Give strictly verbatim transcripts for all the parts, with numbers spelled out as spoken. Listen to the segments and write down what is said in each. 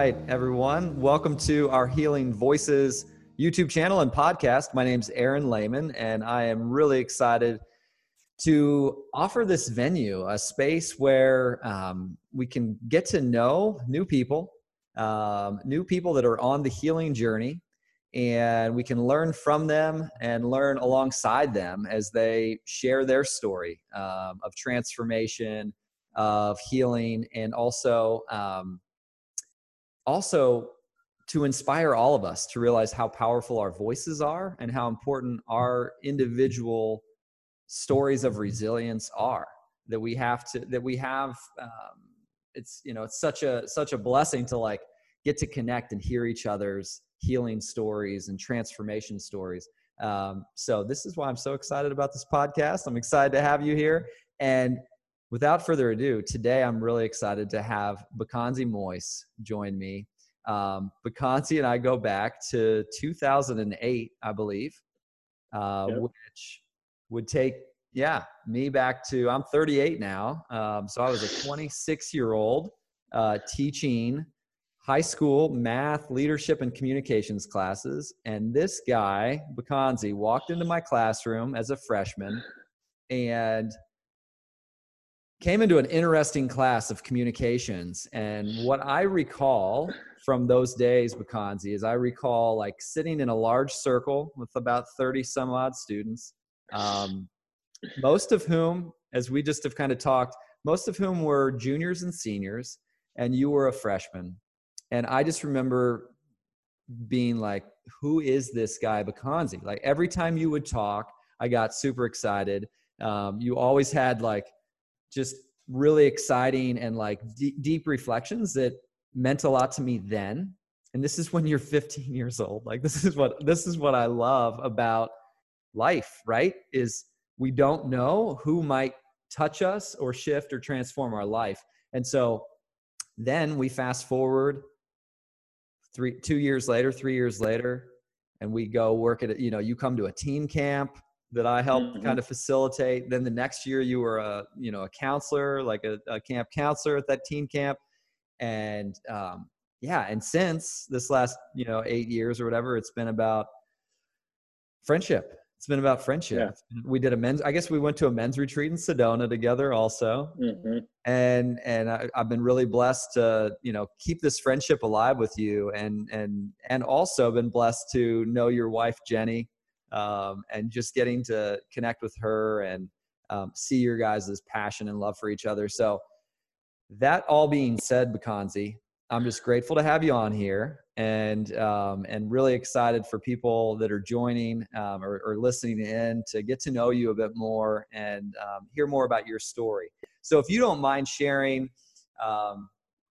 right, everyone. Welcome to our Healing Voices YouTube channel and podcast. My name's Aaron Lehman, and I am really excited to offer this venue, a space where um, we can get to know new people, um, new people that are on the healing journey, and we can learn from them and learn alongside them as they share their story um, of transformation, of healing, and also um, also to inspire all of us to realize how powerful our voices are and how important our individual stories of resilience are, that we have to, that we have, um, it's, you know, it's such a, such a blessing to like get to connect and hear each other's healing stories and transformation stories. Um, so this is why I'm so excited about this podcast. I'm excited to have you here. And without further ado, today I'm really excited to have Bakanzi Moise join me. Um, Bakanzi and I go back to two thousand eight, I believe, uh, Yep. which would take, yeah, me back to, I'm thirty-eight now. Um, so I was a twenty-six year old uh, teaching high school math, leadership, and communications classes. And this guy, Bakanzi, walked into my classroom as a freshman and came into an interesting class of communications. And what I recall from those days, Bakanzi, is I recall like sitting in a large circle with about thirty some odd students, um, most of whom, as we just have kind of talked, most of whom were juniors and seniors, and you were a freshman. And I just remember being like, who is this guy, Bakanzi? Like every time you would talk, I got super excited. Um, you always had like just really exciting and like d- deep reflections that meant a lot to me then. And this is when you're fifteen years old. Like this is what, this is what I love about life, right? Is we don't know who might touch us or shift or transform our life. And so then we fast forward three, two years later, three years later, and we go work at, you know, you come to a teen camp that I helped Mm-hmm. kind of facilitate. Then the next year you were a, you know, a counselor, like a, a camp counselor at that teen camp. And um, yeah, and since this last, you know, eight years or whatever, it's been about friendship. It's been about friendship. Yeah. We did a men's, I guess we went to a men's retreat in Sedona together also. Mm-hmm. And, and I, I've been really blessed to, you know, keep this friendship alive with you, and, and, and also been blessed to know your wife, Jenny, um, and just getting to connect with her and um, see your guys' passion and love for each other. So that all being said, Bakanzi, I'm just grateful to have you on here, and um, and really excited for people that are joining um, or, or listening in to get to know you a bit more and um, hear more about your story. So if you don't mind sharing, um,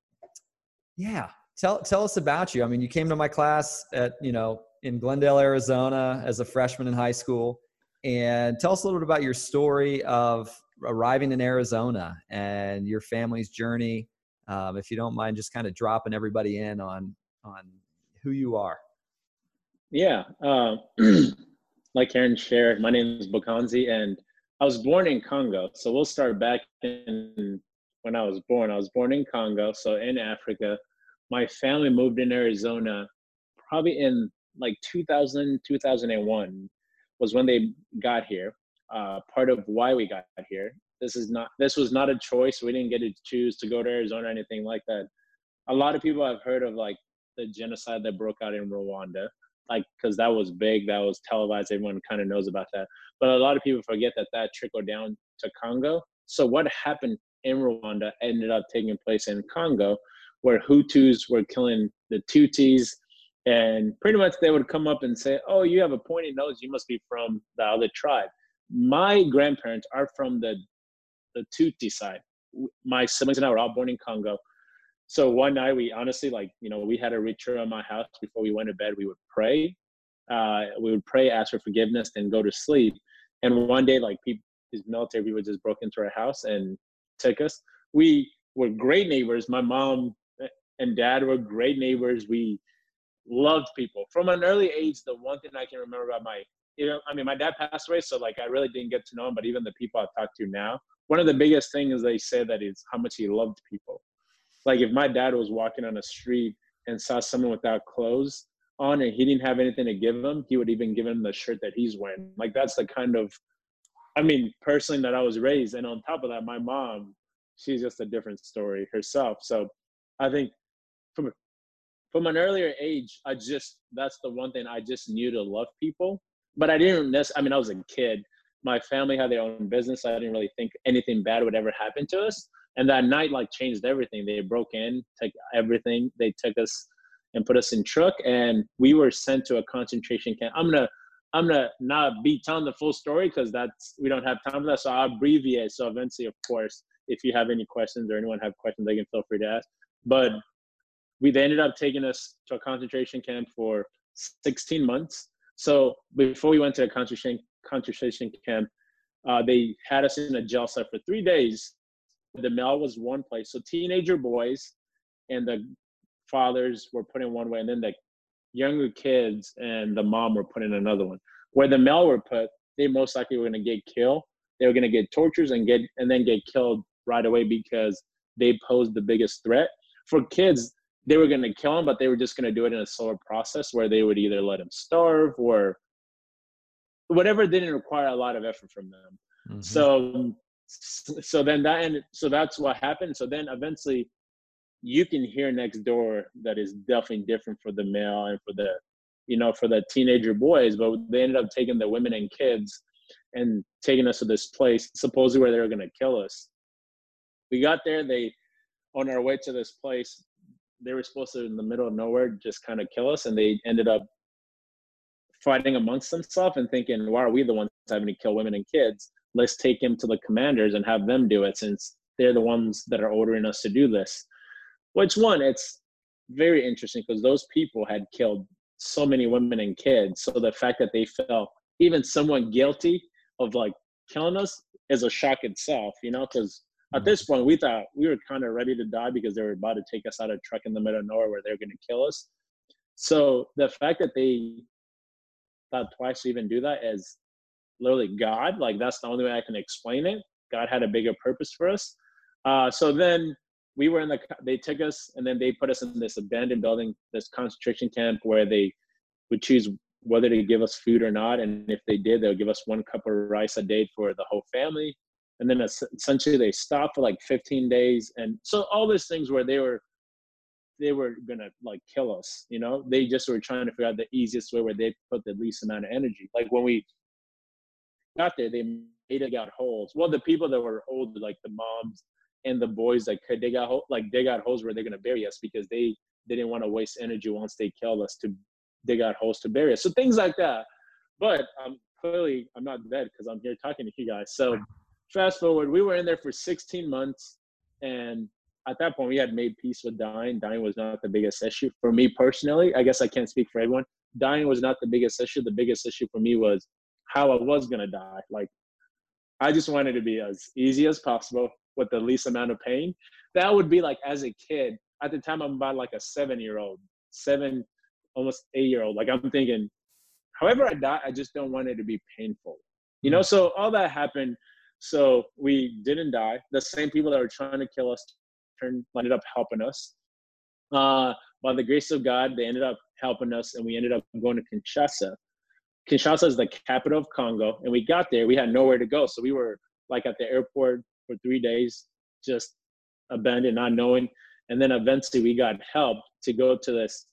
yeah, tell tell us about you. I mean, you came to my class at, you know, in Glendale, Arizona as a freshman in high school, and tell us a little bit about your story of arriving in Arizona and your family's journey. Um, if you don't mind just kind of dropping everybody in on, on who you are. Yeah. Uh, like Aaron shared, my name is Bakanzi, and I was born in Congo. So we'll start back in when I was born. I was born in Congo, so in Africa. My family moved in Arizona probably in like two thousand, two thousand one was when they got here. Uh, part of why we got here. This is not. This was not a choice. We didn't get to choose to go to Arizona or anything like that. A lot of people have heard of like the genocide that broke out in Rwanda, like because that was big, that was televised. Everyone kind of knows about that. But a lot of people forget that that trickled down to Congo. So what happened in Rwanda ended up taking place in Congo, where Hutus were killing the Tutsis, and pretty much they would come up and say, "Oh, you have a pointy nose. You must be from the other tribe." My grandparents are from the the Tutsi side. My siblings and I were all born in Congo. So one night we honestly, like, you know, we had a ritual in my house before we went to bed. We would pray. Uh, we would pray, ask for forgiveness, then go to sleep. And one day, like, people, these military people just broke into our house and took us. We were great neighbors. My mom and dad were great neighbors. We loved people. From an early age, the one thing I can remember about my, you know, I mean, my dad passed away, so, like, I really didn't get to know him, but even the people I talk to now, one of the biggest things they say that is how much he loved people. Like if my dad was walking on the street and saw someone without clothes on and he didn't have anything to give them, he would even give him the shirt that he's wearing. Like that's the kind of, I mean, personally that I was raised. And on top of that, my mom, she's just a different story herself. So I think from from an earlier age, I just, that's the one thing I just knew to love people. But I didn't necessarily, I mean, I was a kid. My family had their own business. So I didn't really think anything bad would ever happen to us. And that night like changed everything. They broke in, took everything. They took us and put us in truck and we were sent to a concentration camp. I'm going to, I'm going to not be telling the full story because that's, we don't have time for that. So I'll abbreviate. So eventually, of course, if you have any questions or anyone have questions, they can feel free to ask. But we, they ended up taking us to a concentration camp for sixteen months. So before we went to the concentration, concentration camp, uh, they had us in a jail cell for three days. The male was one place. So teenager boys and the fathers were put in one way, and then the younger kids and the mom were put in another one. Where the male were put, they most likely were going to get killed. They were going to get tortured and get and then get killed right away because they posed the biggest threat. For kids, they were going to kill them, but they were just going to do it in a slower process where they would either let them starve or whatever didn't require a lot of effort from them. Mm-hmm. So, so then that ended, so that's what happened. So then eventually you can hear next door that is definitely different for the male and for the, you know, for the teenager boys, but they ended up taking the women and kids and taking us to this place, supposedly where they were going to kill us. We got there, they, on our way to this place, they were supposed to, in the middle of nowhere, just kind of kill us. And they ended up fighting amongst themselves and thinking, why are we the ones having to kill women and kids? Let's take him to the commanders and have them do it since they're the ones that are ordering us to do this. Which one, it's very interesting because those people had killed so many women and kids. So the fact that they felt even someone guilty of like killing us is a shock itself, you know, because at this point we thought we were kind of ready to die because they were about to take us out of a truck in the middle of nowhere where they're going to kill us. So the fact that they thought twice to even do that is literally God. Like that's the only way I can explain it. God had a bigger purpose for us. Uh, so then we were in the, they took us and then they put us in this abandoned building, this concentration camp where they would choose whether to give us food or not. And if they did, they'll give us one cup of rice a day for the whole family. And then essentially they stopped for like fifteen days. And so all these things where they were, they were gonna like kill us, you know, they just were trying to figure out the easiest way where they put the least amount of energy. Like when we got there, they made dig out holes. Well, the people that were older, like the moms and the boys that could dig out, like dig out holes where they're gonna bury us because they, they didn't want to waste energy once they killed us to dig out holes to bury us. So things like that. But um, clearly I'm not dead because I'm here talking to you guys. So fast forward, we were in there for sixteen months. And at that point we had made peace with dying. Dying was not the biggest issue for me personally. I guess I can't speak for everyone. Dying was not the biggest issue. The biggest issue for me was how I was going to die. Like I just wanted to be as easy as possible with the least amount of pain. That would be like as a kid. At the time I'm about like a seven year old, seven, almost eight year old. Like I'm thinking, however I die, I just don't want it to be painful. You know, so all that happened. So we didn't die. The same people that were trying to kill us turned, ended up helping us. Uh, by the grace of God, they ended up helping us, and we ended up going to Kinshasa. Kinshasa is the capital of Congo, and we got there. We had nowhere to go, so we were like at the airport for three days, just abandoned, not knowing. And then eventually, we got help to go to this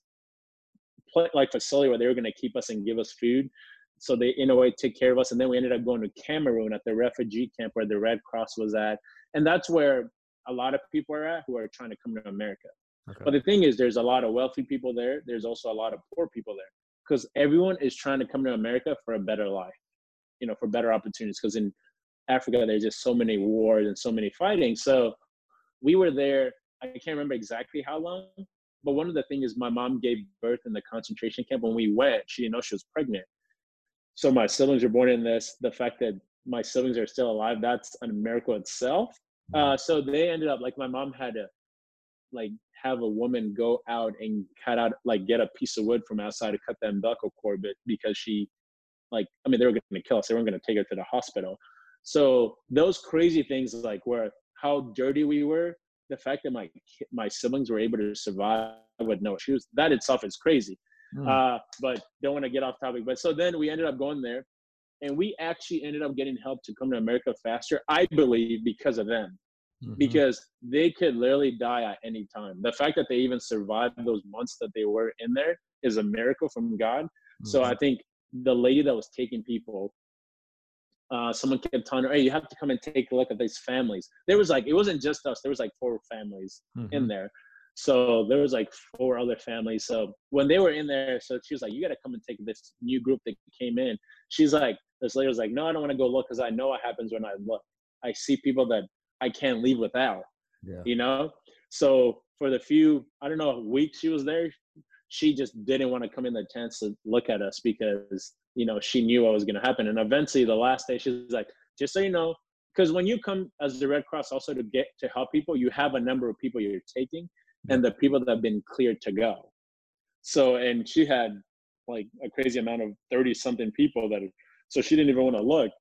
like facility where they were going to keep us and give us food. So they, in a way, took care of us. And then we ended up going to Cameroon at the refugee camp where the Red Cross was at. And that's where a lot of people are at who are trying to come to America. Okay. But the thing is, there's a lot of wealthy people there. There's also a lot of poor people there because everyone is trying to come to America for a better life, you know, for better opportunities. Because in Africa, there's just so many wars and so many fighting. So we were there. I can't remember exactly how long, but one of the things is my mom gave birth in the concentration camp. When we went, she didn't know she was pregnant. So my siblings were born in this. The fact that my siblings are still alive, that's a miracle itself. Uh, so they ended up, like my mom had to like have a woman go out and cut out, like get a piece of wood from outside to cut the umbilical cord because she, like, I mean, they were going to kill us. They weren't going to take her to the hospital. So those crazy things like where how dirty we were, the fact that my my siblings were able to survive with no shoes, that itself is crazy. Mm. Uh, but don't want to get off topic. But so then we ended up going there, and we actually ended up getting help to come to America faster, I believe, because of them. Mm-hmm. Because they could literally die at any time. The fact that they even survived those months that they were in there is a miracle from God. Mm-hmm. So I think the lady that was taking people, uh, someone kept telling her, hey, you have to come and take a look at these families. There was like, it wasn't just us. There was like four families mm-hmm. in there. So there was like four other families. So when they were in there, so she was like, you got to come and take this new group that came in. She's like, this lady was like, no, I don't want to go look because I know what happens when I look. I see people that I can't leave without, yeah. you know? So for the few, I don't know, weeks she was there, she just didn't want to come in the chance to look at us because, you know, she knew what was going to happen. And eventually the last day she was like, just so you know, because when you come as the Red Cross also to get to help people, you have a number of people you're taking yeah. and the people that have been cleared to go. So, and she had like a crazy amount of thirty something people that, so she didn't even want to look.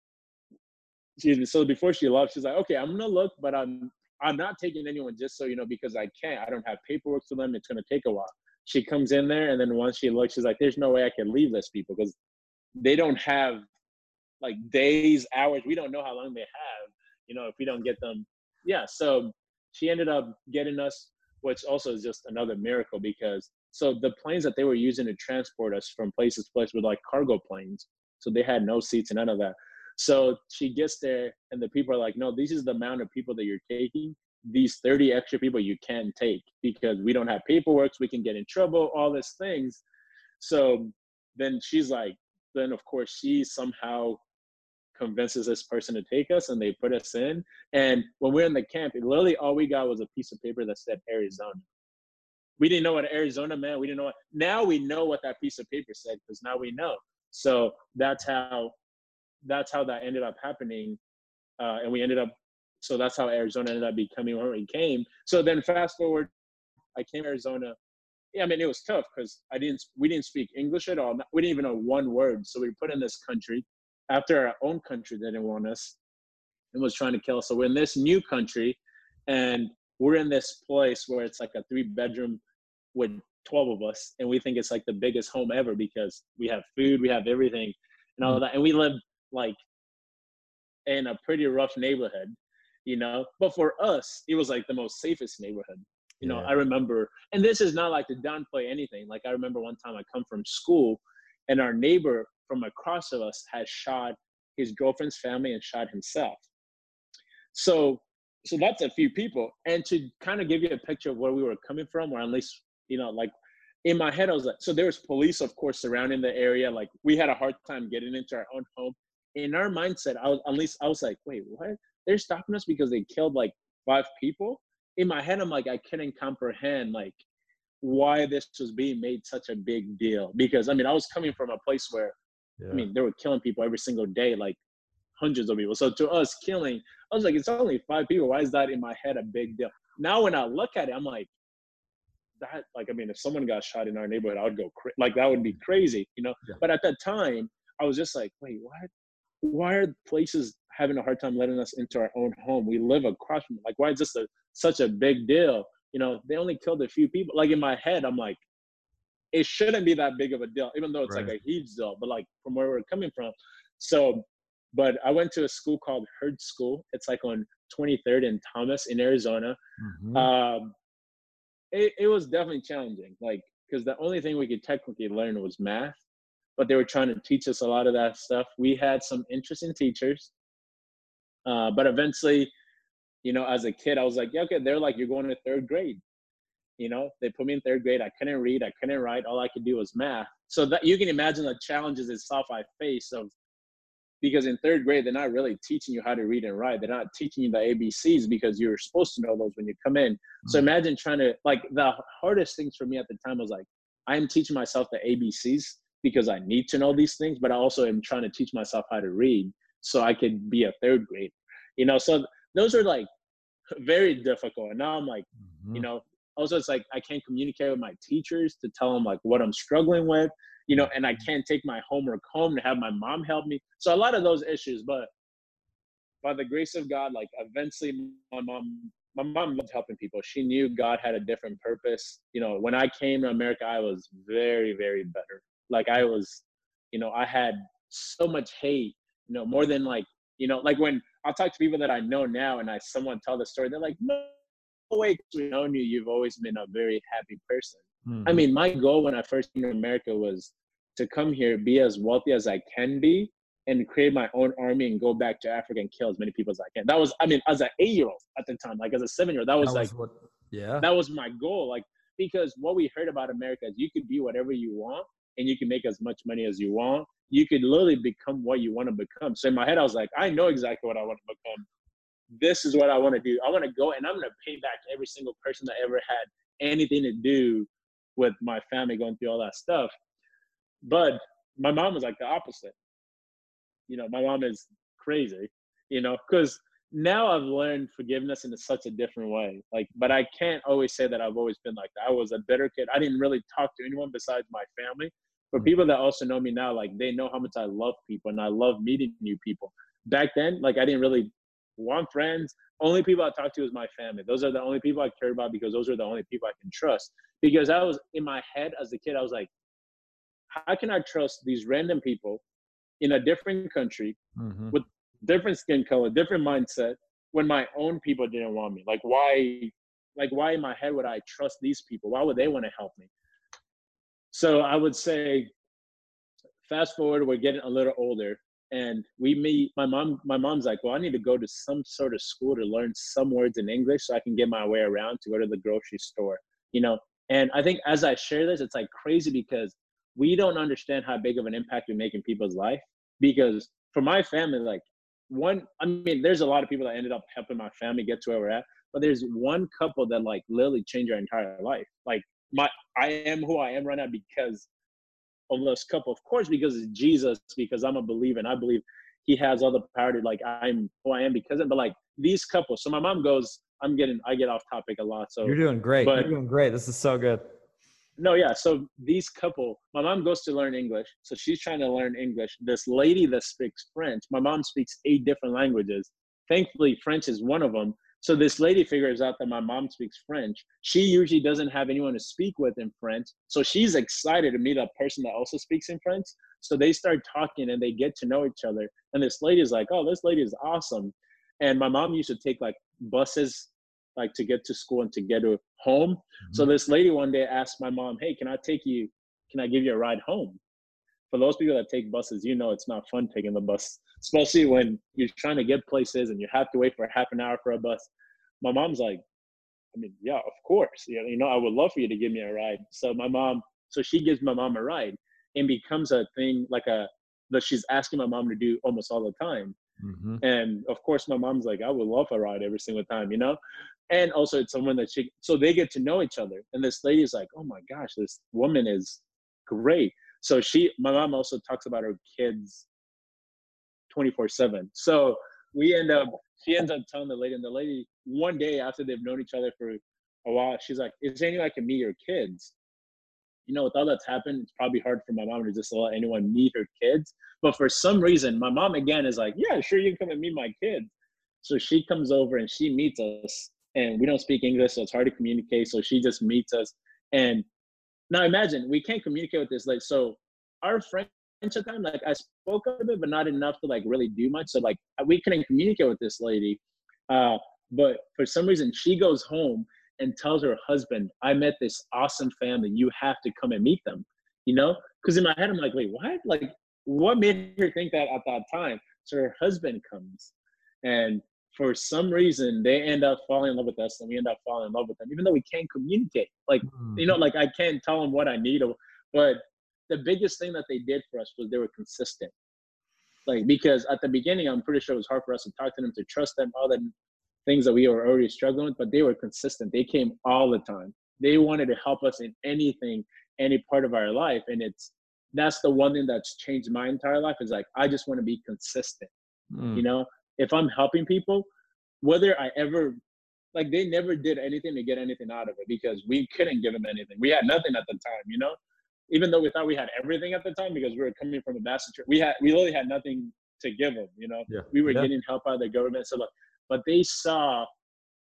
So before she left, she's like, okay, I'm going to look, but I'm I'm not taking anyone just so you know, because I can't. I don't have paperwork for them. It's going to take a while. She comes in there, and then once she looks, she's like, there's no way I can leave this people because they don't have, like, days, hours. We don't know how long they have, you know, if we don't get them. Yeah, so she ended up getting us, which also is just another miracle because, so the planes that they were using to transport us from places to place were like cargo planes. So they had no seats and none of that. So she gets there and the people are like, no, this is the amount of people that you're taking. These thirty extra people you can't take because we don't have paperwork. So we can get in trouble, all these things. So then she's like, then of course she somehow convinces this person to take us and they put us in. And when we're in the camp, it literally all we got was a piece of paper that said Arizona. We didn't know what Arizona meant. We didn't know what, now we know what that piece of paper said because now we know. So that's how, that's how that ended up happening. Uh, and we ended up, so that's how Arizona ended up becoming where we came. So then fast forward, I came to Arizona. Yeah, I mean, it was tough because I didn't, we didn't speak English at all. We didn't even know one word. So we were put in this country after our own country didn't want us and was trying to kill us. So we're in this new country and we're in this place where it's like a three bedroom with twelve of us. And we think it's like the biggest home ever because we have food, we have everything and all that. And we live like in a pretty rough neighborhood, you know, but for us, it was like the most safest neighborhood. You know, yeah. I remember, and this is not like to downplay anything. Like I remember one time I come from school and our neighbor from across of us had shot his girlfriend's family and shot himself. So, so that's a few people. And to kind of give you a picture of where we were coming from, or at least, you know, like in my head, I was like, so there was police, of course, surrounding the area. Like we had a hard time getting into our own home. In our mindset, I was, at least I was like, wait, what? They're stopping us because they killed like five people? In my head, I'm like, I couldn't comprehend like why this was being made such a big deal. Because I mean, I was coming from a place where, yeah. I mean, they were killing people every single day, like hundreds of people. So to us killing, I was like, it's only five people. Why is that in my head a big deal? Now, when I look at it, I'm like, that, like, I mean, if someone got shot in our neighborhood, I would go, cra- like, that would be crazy, you know? Yeah. But at that time, I was just like, wait, what? Why are places having a hard time letting us into our own home? We live across from it. Like, why is this a, such a big deal? You know, they only killed a few people. Like in my head, I'm like, it shouldn't be that big of a deal, even though it's right. like a huge deal, but like from where we're coming from. So, but I went to a school called Herd School. It's like on twenty-third and Thomas in Arizona. Mm-hmm. Um, it, it was definitely challenging, like, because the only thing we could technically learn was math. But they were trying to teach us a lot of that stuff. We had some interesting teachers. Uh, but eventually, you know, as a kid, I was like, yeah, okay, they're like, you're going to third grade. You know, they put me in third grade. I couldn't read. I couldn't write. All I could do was math. So that you can imagine the challenges itself I face of, because in third grade, they're not really teaching you how to read and write. They're not teaching you the A B Cs because you're supposed to know those when you come in. Mm-hmm. So imagine trying to, like, the hardest things for me at the time was like, I'm teaching myself the A B Cs because I need to know these things, but I also am trying to teach myself how to read so I could be a third grade, you know? So those are like very difficult. And now I'm like, mm-hmm. you know, also it's like, I can't communicate with my teachers to tell them like what I'm struggling with, you know, and I can't take my homework home to have my mom help me. So a lot of those issues, but by the grace of God, like eventually my mom my mom loved helping people. She knew God had a different purpose. You know, when I came to America, I was very, very better. Like I was, you know, I had so much hate, you know, more than like, you know, like when I'll talk to people that I know now and I someone tell the story, they're like, no way, we've known you. You've always been a very happy person. I Mm-hmm. mean, my goal when I first came to America was to come here, be as wealthy as I can be, and create my own army and go back to Africa and kill as many people as I can. That was, I mean, as an eight-year-old at the time, like as a seven-year-old, that was That like, was what, yeah. that was my goal. Like, because what we heard about America is you could be whatever you want and you can make as much money as you want. You could literally become what you want to become. So in my head, I was like, I know exactly what I want to become. This is what I want to do. I want to go and I'm going to pay back every single person that ever had anything to do with my family going through all that stuff. But my mom was like the opposite. You know, my mom is crazy, you know, because now I've learned forgiveness in such a different way. Like, but I can't always say that I've always been like that. I was a bitter kid. I didn't really talk to anyone besides my family. For people that also know me now, like they know how much I love people and I love meeting new people. Back then, like I didn't really want friends. Only people I talked to was my family. Those are the only people I cared about because those are the only people I can trust. Because I was in my head as a kid, I was like, how can I trust these random people in a different country Mm-hmm. with different skin color, different mindset, when my own people didn't want me? Like why, like why in my head would I trust these people? Why would they want to help me? So I would say, fast forward, we're getting a little older and we meet, my mom, my mom's like, well, I need to go to some sort of school to learn some words in English so I can get my way around to go to the grocery store, you know? And I think as I share this, it's like crazy because we don't understand how big of an impact we make in people's life. Because for my family, like one, I mean, there's a lot of people that ended up helping my family get to where we're at, but there's one couple that like literally changed our entire life. Like my, I am who I am right now because of this couple, of course, because it's Jesus, because I'm a believer and I believe he has all the power to like, I'm who I am because of, but like these couples. So my mom goes, I'm getting, I get off topic a lot. So You're doing great. but You're doing great. This is so good. no, yeah. So these couple, my mom goes to learn English. So she's trying to learn English. This lady that speaks French, my mom speaks eight different languages. Thankfully, French is one of them. So this lady figures out that my mom speaks French. She usually doesn't have anyone to speak with in French. So she's excited to meet a person that also speaks in French. So they start talking and they get to know each other. And this lady is like, oh, this lady is awesome. And my mom used to take like buses like to get to school and to get to home. Mm-hmm. So this lady one day asked my mom, hey, can I take you, can I give you a ride home? For those people that take buses, you know it's not fun taking the bus, especially when you're trying to get places and you have to wait for half an hour for a bus. My mom's like, I mean, yeah, of course. You know, I would love for you to give me a ride. So my mom, so she gives my mom a ride and becomes a thing like a, that she's asking my mom to do almost all the time. Mm-hmm. And of course, my mom's like, I would love a ride every single time, you know? And also it's someone that she, so they get to know each other. And this lady is like, oh my gosh, this woman is great. So she, my mom also talks about her kids twenty-four seven. So we end up, she ends up telling the lady, and the lady, one day after they've known each other for a while, she's like, is there any way I can meet your kids? You know, with all that's happened, it's probably hard for my mom to just let anyone meet her kids. But for some reason, my mom again is like, yeah, sure, you can come and meet my kids. So she comes over and she meets us, and we don't speak English, so it's hard to communicate. So she just meets us. And now imagine, we can't communicate with this. Like, so our French at the time, like I spoke a bit, but not enough to like really do much. So like we couldn't communicate with this lady. Uh, but for some reason, she goes home and tells her husband, I met this awesome family. You have to come and meet them, you know? Because in my head, I'm like, wait, what? Like, what made her think that at that time? So her husband comes, and for some reason, they end up falling in love with us, and we end up falling in love with them, even though we can't communicate. Like, mm-hmm. you know, like I can't tell them what I need, or, but the biggest thing that they did for us was they were consistent. Like, because at the beginning, I'm pretty sure it was hard for us to talk to them, to trust them, all the things that we were already struggling with, but they were consistent. They came all the time. They wanted to help us in anything, any part of our life. And it's, that's the one thing that's changed my entire life, is like, I just want to be consistent. Mm. You know, if I'm helping people, whether I ever, like they never did anything to get anything out of it, because we couldn't give them anything. We had nothing at the time, you know, even though we thought we had everything at the time, because we were coming from a master church. We had, we really had nothing to give them, you know, yeah. we were yeah. getting help out of the government. So like, but they saw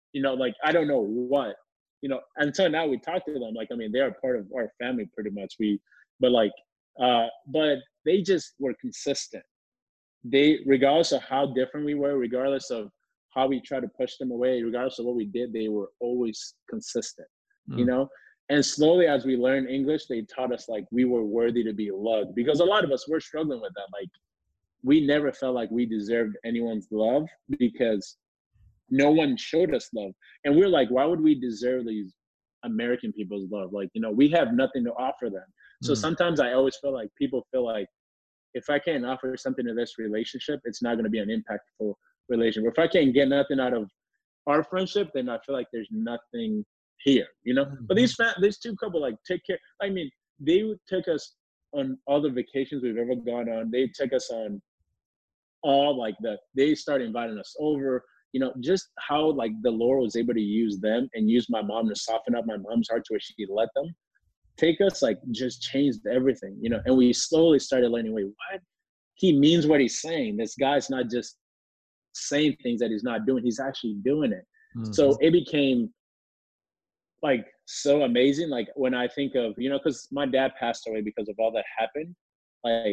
you know, like, I don't know what, you know, until now we talk to them. Like, I mean, they're a part of our family pretty much. We, but like, uh, but they just were consistent. They, regardless of how different we were, regardless of how we tried to push them away, regardless of what we did, they were always consistent, you Mm. know? And slowly as we learned English, they taught us like we were worthy to be loved, because a lot of us were struggling with that. Like, we never felt like we deserved anyone's love because no one showed us love. And we're like, why would we deserve these American people's love? Like, you know, we have nothing to offer them. So Mm. sometimes I always feel like people feel like, if I can't offer something to this relationship, it's not going to be an impactful relationship. If I can't get nothing out of our friendship, then I feel like there's nothing here, you know? But Mhm. these fa- these two couple like take care. I mean, they would take us on all the vacations we've ever gone on. They took us on all like the, they started inviting us over, you know, just how like the Lord was able to use them and use my mom to soften up my mom's heart to where she let them take us, like, just changed everything, you know? And we slowly started learning, wait, what? He means what he's saying. This guy's not just saying things that he's not doing, he's actually doing it. Mhm. So it became like so amazing. Like when I think of, you know, because my dad passed away because of all that happened. Like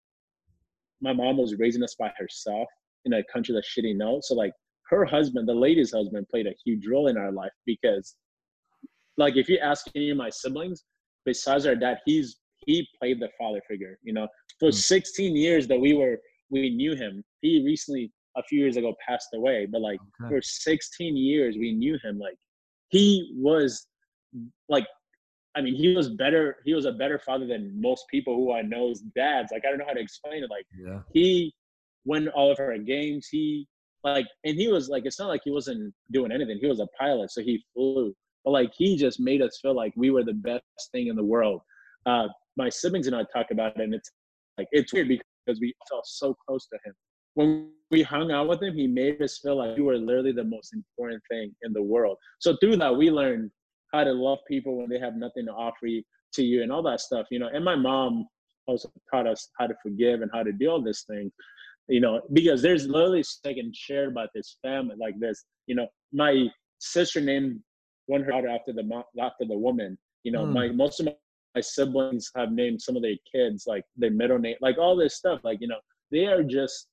my mom was raising us by herself in a country that she didn't know. So like her husband, the lady's husband, played a huge role in our life because, like, if you ask any of my siblings, besides our dad, he's he played the father figure. You know, for Mm. sixteen years that we were we knew him. He recently, a few years ago, passed away. But like Okay. for sixteen years, we knew him. Like he was like, I mean, he was better. He was a better father than most people who I know's dads. Like I don't know how to explain it. Like Yeah. he won all of our games. He like, and he was like, it's not like he wasn't doing anything. He was a pilot, so he flew. But like, he just made us feel like we were the best thing in the world. Uh, my siblings and I talk about it, and it's like it's weird because we felt so close to him. When we hung out with him, he made us feel like we were literally the most important thing in the world. So through that, we learned how to love people when they have nothing to offer you, to you, and all that stuff, you know. And my mom also taught us how to forgive and how to do all this thing, you know, because there's literally second shared about this family like this. You know, my sister named one her daughter after the mo- after the woman. You know, Mm. my most of my, my siblings have named some of their kids like their middle name, like all this stuff. Like, you know, they are just,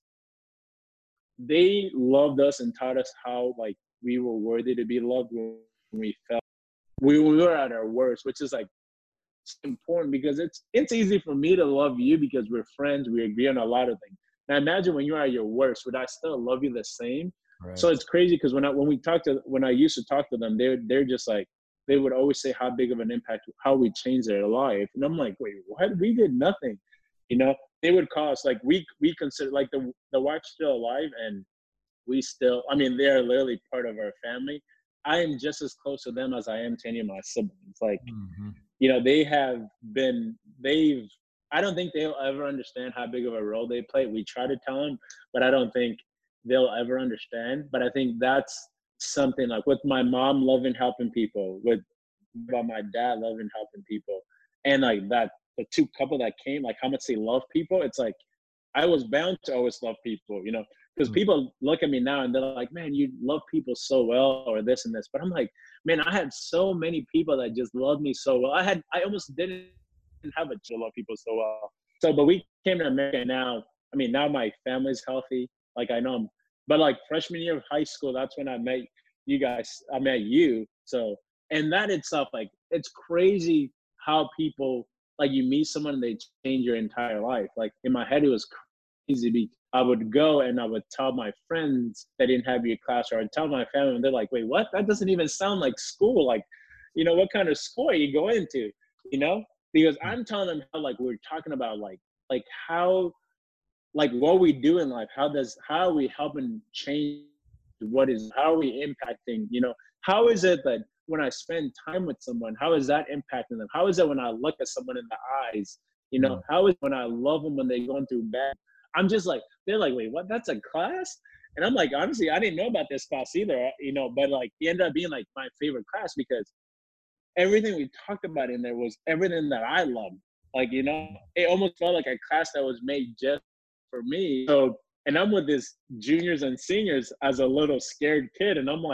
they loved us and taught us how like we were worthy to be loved when we felt we, we were at our worst, which is like important because it's it's easy for me to love you because we're friends, we agree on a lot of things. Now imagine when you're at your worst, would I still love you the same? So Right. it's crazy because when I when we talk to when I used to talk to them, they're they're just like they would always say how big of an impact, how we changed their life. And I'm like, wait, what? We did nothing. You know, they would call us like we we consider like the the wife's still alive and we still, I mean, they're literally part of our family. I am just as close to them as I am to any of my siblings. Like, Mhm. you know, they have been, they've, I don't think they'll ever understand how big of a role they play. We try to tell them, but I don't think they'll ever understand. But I think that's something like with my mom loving helping people, with about my dad loving helping people, and like that, the two couple that came, like how much they love people. It's like, I was bound to always love people, you know, because Mm. people look at me now and they're like, man, you love people so well, or this and this. But I'm like, man, I had so many people that just loved me so well. I had, I almost didn't have a to love people so well. So, but we came to America now. I mean, now my family's healthy. Like I know, 'em. But like freshman year of high school, that's when I met you guys. I met you. So, and that itself, like, it's crazy how people like you meet someone and they change your entire life. Like in my head, it was crazy because I would go and I would tell my friends that didn't have your class, or I'd tell my family, and they're like, wait, what? That doesn't even sound like school. Like, you know, what kind of school are you going to? You know? Because I'm telling them how like we're talking about like like how like what we do in life, how does how are we helping change what is how are we impacting, you know, how is it that when I spend time with someone, how is that impacting them? How is it when I look at someone in the eyes, you know, Mm. how is it when I love them when they're going through bad? I'm just like, they're like, wait, what? That's a class? And I'm like, honestly, I didn't know about this class either, you know, but like it ended up being like my favorite class because everything we talked about in there was everything that I loved. Like, you know, it almost felt like a class that was made just for me. So, and I'm with this juniors and seniors as a little scared kid, and I'm like,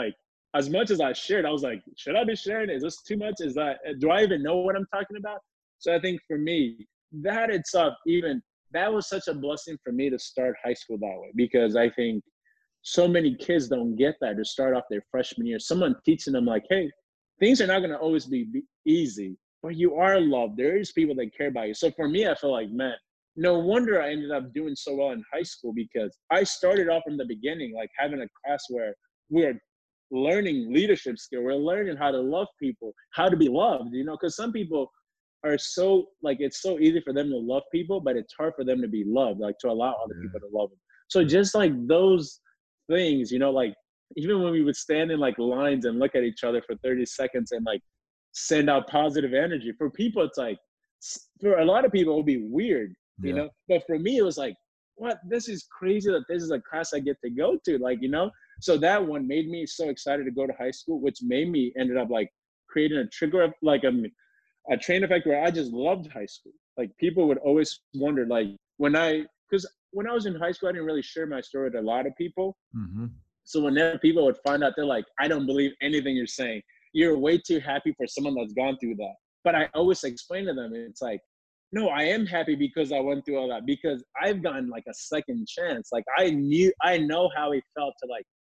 as much as I shared, I was like, should I be sharing? Is this too much? Is that, do I even know what I'm talking about? So I think for me, that itself, even that was such a blessing for me to start high school that way, because I think so many kids don't get that to start off their freshman year. Someone teaching them like, hey, things are not going to always be, be easy, but you are loved. There is people that care about you. So for me, I feel like, man, no wonder I ended up doing so well in high school, because I started off from the beginning, like having a class where we are learning leadership skill. We're learning how to love people, how to be loved, you know, because some people are so like, it's so easy for them to love people, but it's hard for them to be loved, like to allow other Yeah. people to love them. So just like those things, you know, like even when we would stand in like lines and look at each other for thirty seconds and like send out positive energy, for people, it's like, for a lot of people, it would be weird, you Yeah. know, but for me, it was like, what, this is crazy that this is a class I get to go to, like, you know. So that one made me so excited to go to high school, which made me ended up like creating a trigger of like a, a train effect where I just loved high school. Like people would always wonder, like when I, because when I was in high school, I didn't really share my story with a lot of people. Mm-hmm. So whenever people would find out, they're like, I don't believe anything you're saying. You're way too happy for someone that's gone through that. But I always explain to them, it's like, no, I am happy because I went through all that, because I've gotten like a second chance. Like I knew, I know how it felt to like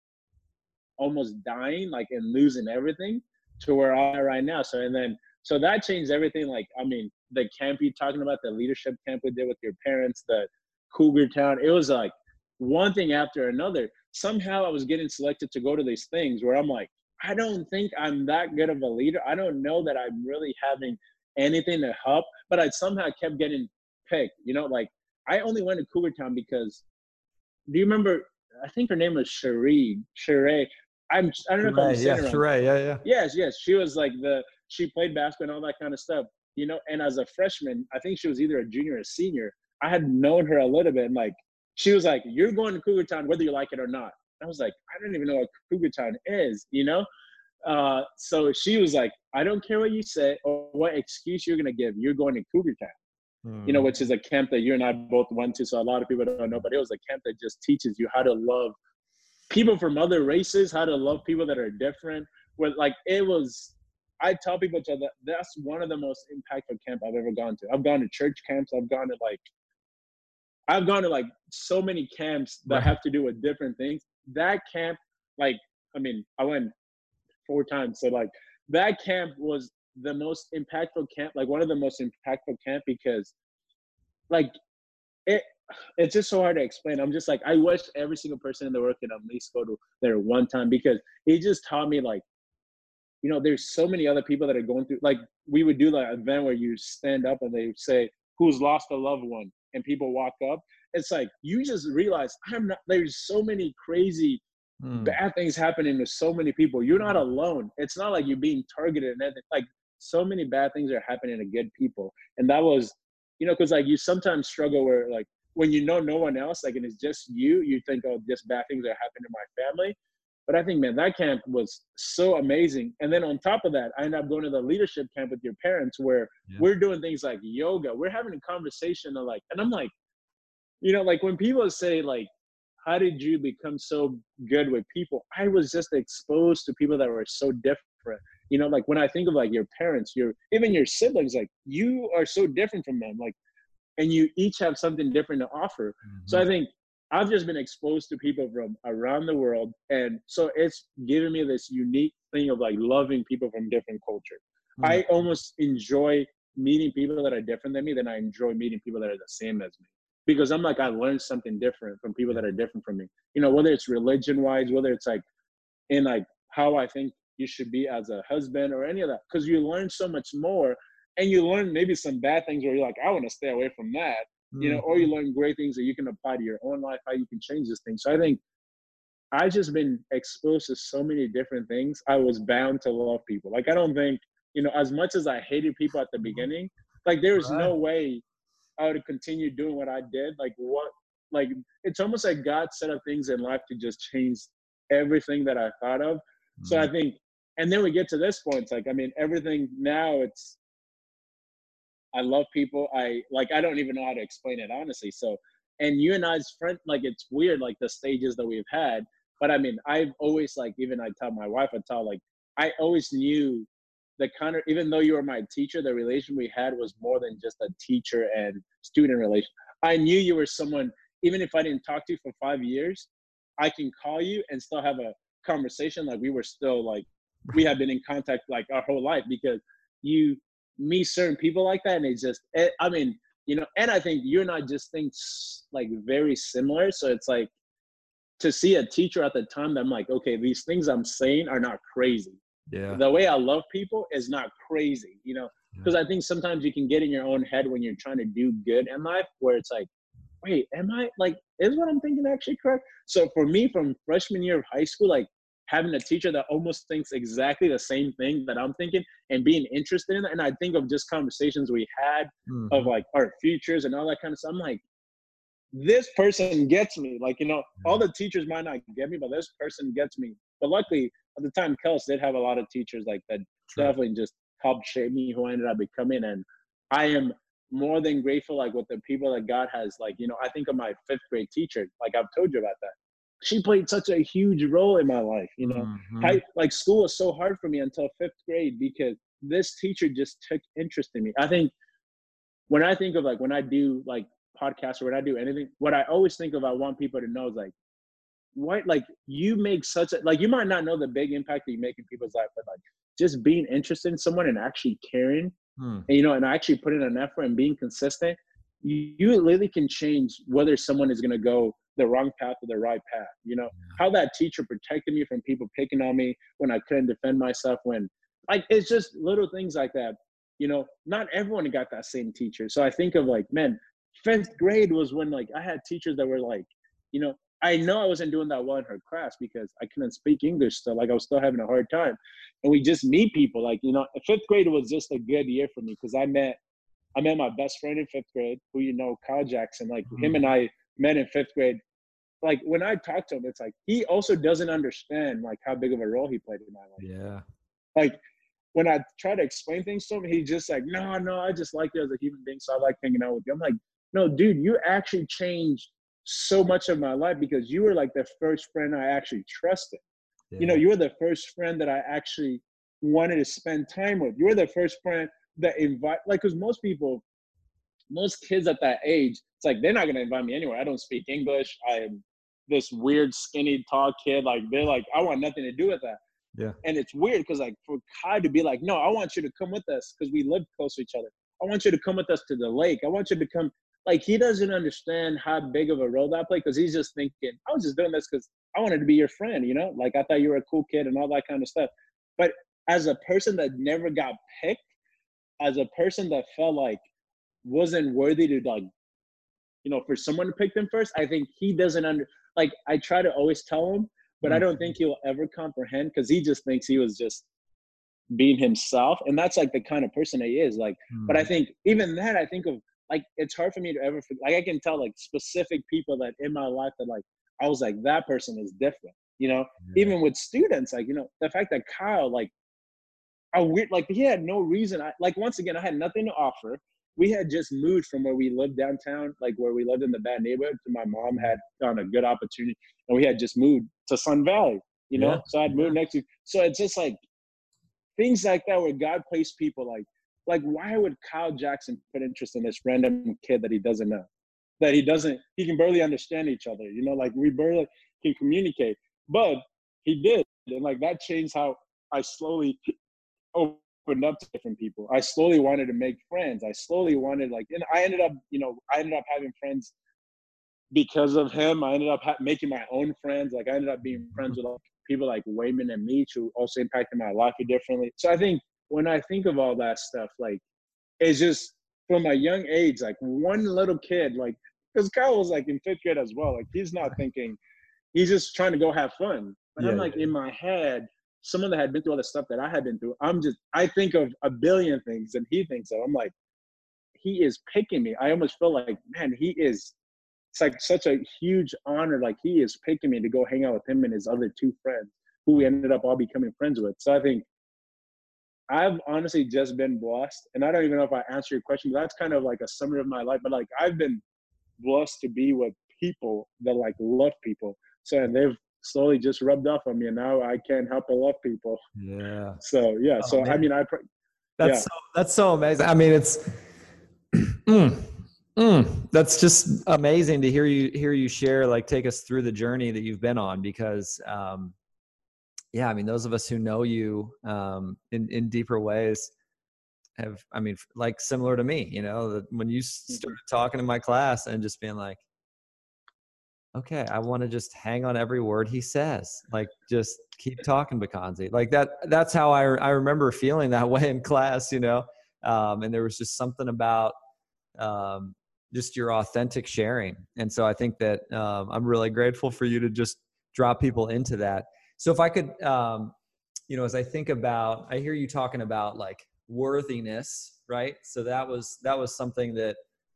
almost dying, like and losing everything, to where I'm at right now. So, and then, so that changed everything. Like, I mean, the camp you're talking about, the leadership camp we did with your parents, the Cougar Town, it was like one thing after another. Somehow I was getting selected to go to these things where I'm like, I don't think I'm that good of a leader. I don't know that I'm really having anything to help, but I somehow kept getting picked, you know, like I only went to Cougar Town because, do you remember, I think her name was Cherie, Cherie. I'm, I don't know if I'm Sheree, yeah, saying it wrong. Sheree, yeah, yeah. Yes, yes. She was like the, she played basketball and all that kind of stuff, you know, and as a freshman, I think she was either a junior or a senior. I had known her a little bit, and like, she was like, you're going to Cougar Town, whether you like it or not. I was like, I don't even know what Cougar Town is, you know? Uh, so she was like, I don't care what you say or what excuse you're going to give. You're going to Cougar Town, Mm. you know, which is a camp that you and I both went to. So a lot of people don't know, but it was a camp that just teaches you how to love people from other races, how to love people that are different. Where like, it was, I tell people to that that's one of the most impactful camp I've ever gone to. I've gone to church camps. I've gone to like, I've gone to like so many camps that Right. have to do with different things. That camp, like, I mean, I went four times. So like that camp was the most impactful camp, like one of the most impactful camp, because like it, it's just so hard to explain. I'm just like, I wish every single person in the world could at least go to there one time, because it just taught me like, you know, there's so many other people that are going through, like we would do like an event where you stand up and they say, who's lost a loved one? And people walk up. It's like, you just realize I'm not, there's so many crazy Mm. bad things happening to so many people. You're not alone. It's not like you're being targeted and everything. Like so many bad things are happening to good people. And that was, you know, cause like you sometimes struggle where like, when you know no one else, like, and it's just you, you think, oh, just bad things are happening to my family. But I think, man, that camp was so amazing. And then on top of that, I ended up going to the leadership camp with your parents, where Yeah. we're doing things like yoga. We're having a conversation of like, and I'm like, you know, like when people say like, how did you become so good with people? I was just exposed to people that were so different. You know, like when I think of like your parents, your even your siblings, like you are so different from them. Like, and you each have something different to offer. Mm-hmm. So I think I've just been exposed to people from around the world. And so it's given me this unique thing of like loving people from different cultures. Mm-hmm. I almost enjoy meeting people that are different than me than I enjoy meeting people that are the same as me. Because I'm like, I learned something different from people that are different from me. You know, whether it's religion wise, whether it's like in like how I think you should be as a husband or any of that. Because you learn so much more. And you learn maybe some bad things where you're like, I want to stay away from that, you know, or you learn great things that you can apply to your own life, how you can change this thing. So I think I just been exposed to so many different things. I was bound to love people. Like, I don't think, you know, as much as I hated people at the beginning, like there was Right. no way I would continue doing what I did. Like what, like, it's almost like God set up things in life to just change everything that I thought of. Mm-hmm. So I think, and then we get to this point, it's like, I mean, everything now it's, I love people. I like, I don't even know how to explain it, honestly. So, and you and I's friend, like, it's weird, like the stages that we've had. But I mean, I've always like, even I tell my wife, I tell like, I always knew the kind of, even though you were my teacher, the relation we had was more than just a teacher and student relation. I knew you were someone, even if I didn't talk to you for five years, I can call you and still have a conversation. Like we were still like, we have been in contact like our whole life, because you meet certain people like that. And it's just, it, I mean, you know, and I think you and I just think like very similar. So it's like, to see a teacher at the time that I'm like, okay, these things I'm saying are not crazy. Yeah. The way I love people is not crazy, you know, because Yeah. I think sometimes you can get in your own head when you're trying to do good in life, where it's like, wait, am I like, is what I'm thinking actually correct? So for me, from freshman year of high school, like having a teacher that almost thinks exactly the same thing that I'm thinking and being interested in it. And I think of just conversations we had Mm-hmm. of like our futures and all that kind of stuff. I'm like, this person gets me. Like, you know, all the teachers might not get me, but this person gets me. But luckily, at the time, Kels did have a lot of teachers like that. True. Definitely just helped shape me who I ended up becoming. And I am more than grateful, like, with the people that God has, like, you know, I think of my fifth grade teacher, like I've told you about that. She played such a huge role in my life, you know. Mm-hmm. I, like, school was so hard for me until fifth grade because this teacher just took interest in me. I think when I think of, like, when I do, like, podcasts or when I do anything, what I always think of, I want people to know is, like, what, like, you make such a, like, you might not know the big impact that you make in people's life, but, like, just being interested in someone and actually caring, mm. and, you know, and actually putting an effort and being consistent, you, you literally can change whether someone is going to go the wrong path or the right path. You know, how that teacher protected me from people picking on me when I couldn't defend myself, when, like, it's just little things like that. You know, not everyone got that same teacher. So I think of, like, man, fifth grade was when, like, I had teachers that were like, you know, I know I wasn't doing that well in her class because I couldn't speak English still. Like, I was still having a hard time. And we just meet people, like, you know, fifth grade was just a good year for me because I met, I met my best friend in fifth grade, who, you know, Kyle Jackson. Like, mm-hmm. him and I met in fifth grade. Like, when I talk to him, it's like, he also doesn't understand, like, how big of a role he played in my life. Yeah. Like, when I try to explain things to him, he's just like, no, no, I just like you as a human being, so I like hanging out with you. I'm like, no, dude, you actually changed so much of my life because you were, like, the first friend I actually trusted. Yeah. You know, you were the first friend that I actually wanted to spend time with. You were the first friend that invite, like, because most people, most kids at that age, it's like, they're not going to invite me anywhere. I don't speak English. I am this weird, skinny, tall kid. Like, they're like, I want nothing to do with that. Yeah. And it's weird because, like, for Kai to be like, no, I want you to come with us because we live close to each other. I want you to come with us to the lake. I want you to come. Like, he doesn't understand how big of a role that played because he's just thinking, I was just doing this because I wanted to be your friend, you know? Like, I thought you were a cool kid and all that kind of stuff. But as a person that never got picked, as a person that felt like wasn't worthy to, like, you know, for someone to pick them first, I think he doesn't under, like, I try to always tell him, but mm-hmm. I don't think he'll ever comprehend because he just thinks he was just being himself. And that's, like, the kind of person he is. Like, mm-hmm. but I think even that, I think of, like, it's hard for me to ever, like, I can tell, like, specific people that in my life that, like, I was like, that person is different, you know? Yeah. Even with students, like, you know, the fact that Kyle, like, a weird, like, he had no reason. I, like, once again, I had nothing to offer. We had just moved from where we lived downtown, like, where we lived in the bad neighborhood, to my mom had found a good opportunity, and we had just moved to Sun Valley, you know? Yeah. So I'd moved yeah. next to, so it's just, like, things like that where God placed people, like, Like, why would Kyle Jackson put interest in this random kid that he doesn't know? That he doesn't, he can barely understand each other, you know? Like, we barely can communicate. But he did. And, like, that changed how I slowly opened up to different people. I slowly wanted to make friends. I slowly wanted, like, and I ended up, you know, I ended up having friends because of him. I ended up ha- making my own friends. Like, I ended up being friends with, like, people like Wayman and Meach, who also impacted my life differently. So I think, when I think of all that stuff, like, it's just from a young age, like, one little kid, like, because Kyle was, like, in fifth grade as well. Like, he's not thinking, he's just trying to go have fun. But yeah, I'm like, yeah. in my head, someone that had been through all the stuff that I had been through, I'm just, I think of a billion things and he thinks of. I'm like, he is picking me. I almost feel like, man, he is, it's like such a huge honor. Like, he is picking me to go hang out with him and his other two friends who we ended up all becoming friends with. So I think, I've honestly just been blessed, and I don't even know if I answer your question, but that's kind of like a summary of my life. But, like, I've been blessed to be with people that, like, love people. So, and they've slowly just rubbed off on me, and now I can't help but love people. Yeah. So yeah. Oh, So man. I mean, I pr- That's yeah. so, that's so amazing. I mean, it's mm, mm, that's just amazing to hear you hear you share, like take us through the journey that you've been on, because um, yeah, I mean, those of us who know you um, in in deeper ways have, I mean, like similar to me, you know, that when you started talking in my class and just being like, okay, I want to just hang on every word he says. Like, just keep talking, Bakanzi. Like that, that's how I, I remember feeling that way in class, you know? Um, and there was just something about um, just your authentic sharing. And so I think that um, I'm really grateful for you to just drop people into that. So if I could, um, you know, as I think about, I hear you talking about like worthiness, right? So that was, that was something that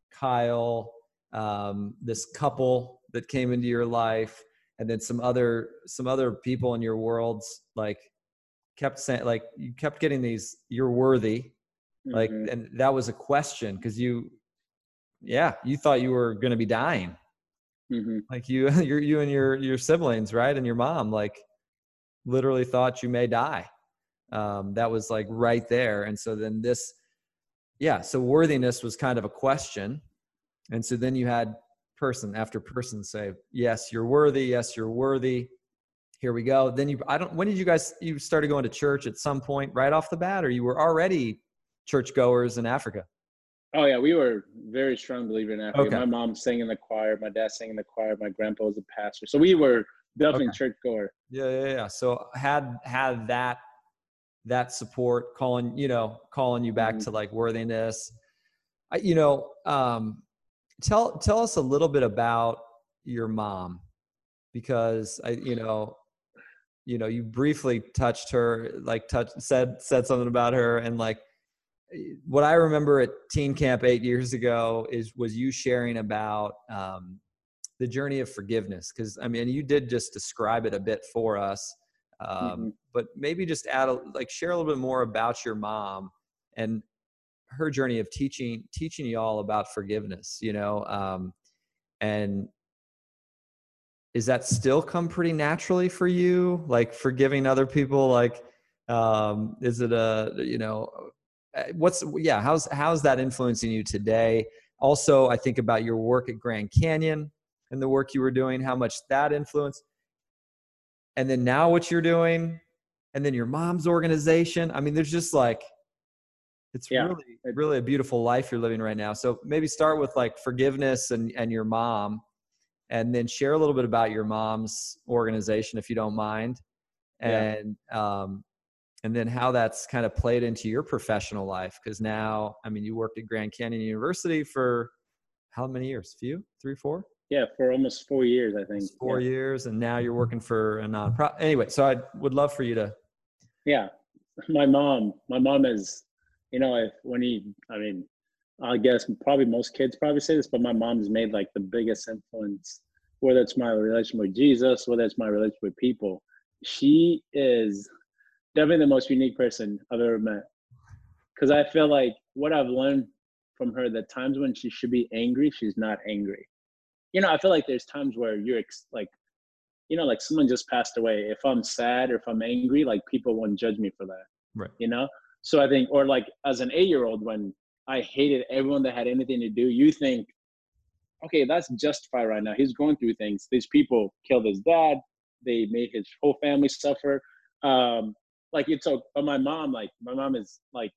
Kyle, um, this couple that came into your life, and then some other, some other people in your worlds, like kept saying, like you kept getting these, you're worthy. Like, Mm-hmm. and that was a question. Cause you, yeah, you thought you were going to be dying. Mm-hmm. Like you, you you and your, your siblings, right? And your mom, like literally thought you may die. Um, that was like right there. And so then this, yeah, so worthiness was kind of a question. And so then you had person after person say, yes, you're worthy. Yes, you're worthy. Here we go. Then you, I don't, when did you guys, you started going to church at some point right off the bat, or you were already churchgoers in Africa? Oh yeah, we were very strong believer in Africa. Okay. My mom sang in the choir, my dad sang in the choir, my grandpa was a pastor. So we were definitely Okay. churchgoer. Yeah, yeah, yeah. So had had that that support calling, you know, calling you back Mm-hmm. to like worthiness. I, you know, um, tell tell us a little bit about your mom, because I, you know, you know, you briefly touched her, like touch said said something about her, and like what I remember at teen camp eight years ago is was you sharing about um, the journey of forgiveness. Because I mean, you did just describe it a bit for us, Mm-hmm. um, but maybe just add a, like share a little bit more about your mom and her journey of teaching teaching you all about forgiveness. You know, um, and is that still come pretty naturally for you, like forgiving other people? Like, um, is it a, you know, what's, yeah, how's, how's that influencing you today? Also, I think about your work at Grand Canyon and the work you were doing, how much that influenced, and then now what you're doing, and then your mom's organization. I mean, there's just like, it's Yeah. really, really a beautiful life you're living right now. So maybe start with like forgiveness and, and your mom, and then share a little bit about your mom's organization, if you don't mind. And, yeah. um, and then how that's kind of played into your professional life. Cause now, I mean, you worked at Grand Canyon University for how many years? Few, three, four? Yeah. For almost four years, I think. Four yeah. years. And now you're working for a nonprofit. Anyway, so I would love for you to. Yeah. My mom, my mom is, you know, if when he, I mean, I guess probably most kids probably say this, but my mom's made like the biggest influence, whether it's my relation with Jesus, whether it's my relation with people. She is definitely the most unique person I've ever met. Because I feel like what I've learned from her, the times when she should be angry, she's not angry. You know, I feel like there's times where you're ex- like, you know, like someone just passed away. If I'm sad or if I'm angry, like people won't judge me for that. Right. You know? So I think, or like as an eight year old, when I hated everyone that had anything to do, you think, okay, that's justified right now. He's going through things. These people killed his dad. They made his whole family suffer. Um, like it's so, but my mom, like my mom is like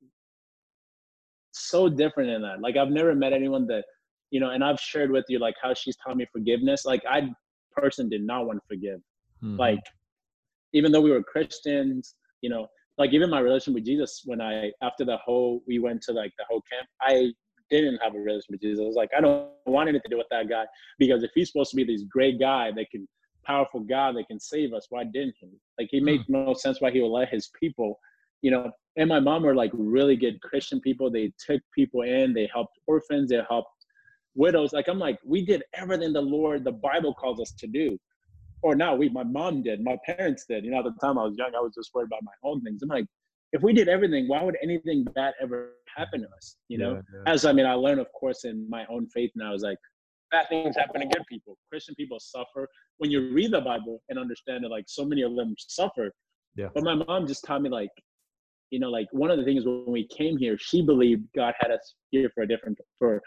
so different in that. Like I've never met anyone that, you know, and I've shared with you like how she's taught me forgiveness. Like I person did not want to forgive. Mm-hmm. Like even though we were Christians, you know, like even my relation with Jesus, when I, after the whole, we went to like the whole camp, I didn't have a relation with Jesus. I was like, I don't want anything to do with that guy, because if he's supposed to be this great guy that can, powerful God that can save us, why didn't he? Like he made no sense why he would let his people, you know, and my mom were like really good Christian people. They took people in, they helped orphans, they helped widows. Like, I'm like, we did everything the Lord, the Bible calls us to do. Or now we, my mom did, my parents did. You know, at the time I was young, I was just worried about my own things. I'm like, if we did everything, why would anything bad ever happen to us? You know, yeah, yeah. As I mean, I learned, of course, in my own faith, and I was like, bad things happen to good people. Christian people suffer. when you read the Bible and understand that like so many of them suffer. Yeah. But my mom just taught me like, you know, like one of the things when we came here, she believed God had us here for a different, for,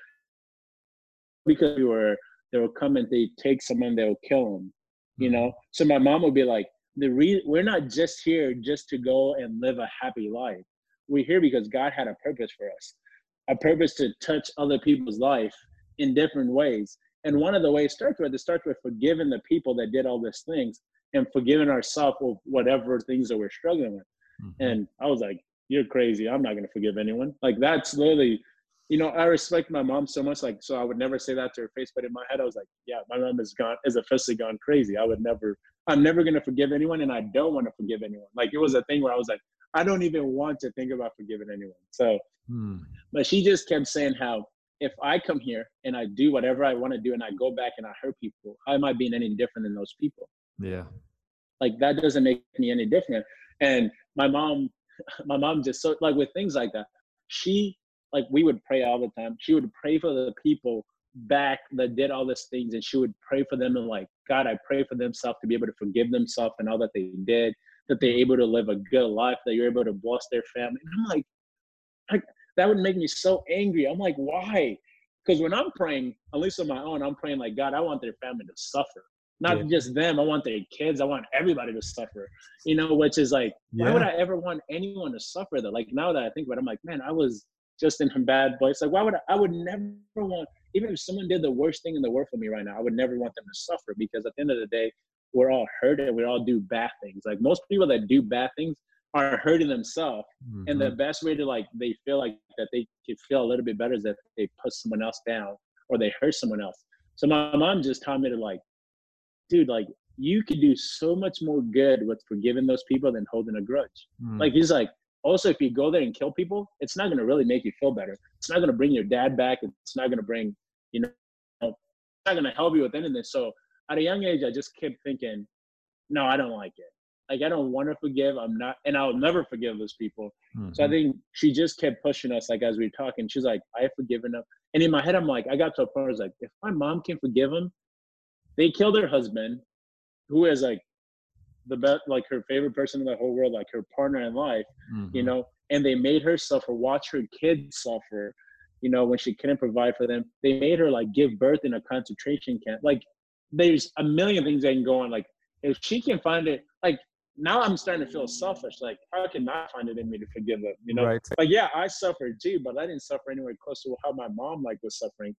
because we were, they will come and they take someone, they'll kill them, you know? So my mom would be like, the re- we're not just here just to go and live a happy life. We're here because God had a purpose for us, a purpose to touch other people's life in different ways. And one of the ways starts with, it starts with forgiving the people that did all these things and forgiving ourselves of whatever things that we're struggling with. Mm-hmm. And I was like, you're crazy. I'm not going to forgive anyone. Like that's literally, you know, I respect my mom so much. Like, so I would never say that to her face, but in my head, I was like, yeah, my mom is gone, is officially gone crazy. I would never, I'm never going to forgive anyone. And I don't want to forgive anyone. Like it was a thing where I was like, I don't even want to think about forgiving anyone. So, hmm. But she just kept saying how, if I come here and I do whatever I want to do and I go back and I hurt people, how am I being any different than those people? Yeah. Like that doesn't make me any different. And my mom, my mom just so like with things like that, she, like we would pray all the time. She would pray for the people back that did all these things. And she would pray for them and like, God, I pray for themselves to be able to forgive themselves and all that they did, that they're able to live a good life, that you're able to bless their family. And I'm like, like, that would make me so angry. I'm like, why? Because when I'm praying, at least on my own, I'm praying like, God, I want their family to suffer. Not yeah. just them. I want their kids. I want everybody to suffer, you know, which is like, yeah. why would I ever want anyone to suffer though? Like now that I think about it, I'm like, man, I was just in a bad place. Like, why would I, I would never want, even if someone did the worst thing in the world for me right now, I would never want them to suffer, because at the end of the day, we're all hurt and we all do bad things. Like most people that do bad things are hurting themselves. Mm-hmm. And the best way to like, they feel like that they could feel a little bit better is that they put someone else down or they hurt someone else. So my mom just taught me to like, dude, like you could do so much more good with forgiving those people than holding a grudge. Mm. Like he's like, also, if you go there and kill people, it's not going to really make you feel better. It's not going to bring your dad back. It's not going to bring, you know, it's not going to help you with anything. So at a young age, I just kept thinking, no, I don't like it. Like, I don't want to forgive. I'm not, and I'll never forgive those people. Mm-hmm. So I think she just kept pushing us, like, as we were talking, she's like, I have forgiven them. And in my head, I'm like, I got to a point where I was like, if my mom can forgive them, they killed her husband, who is like the best, like her favorite person in the whole world, like her partner in life, mm-hmm. you know, and they made her suffer, watch her kids suffer, you know, when she couldn't provide for them. They made her like give birth in a concentration camp. Like, there's a million things that can go on. Like, if she can find it, like, now I'm starting to feel selfish. Like, how can I find it in me to forgive them? You know, right. Like, yeah, I suffered too, but I didn't suffer anywhere close to how my mom like was suffering.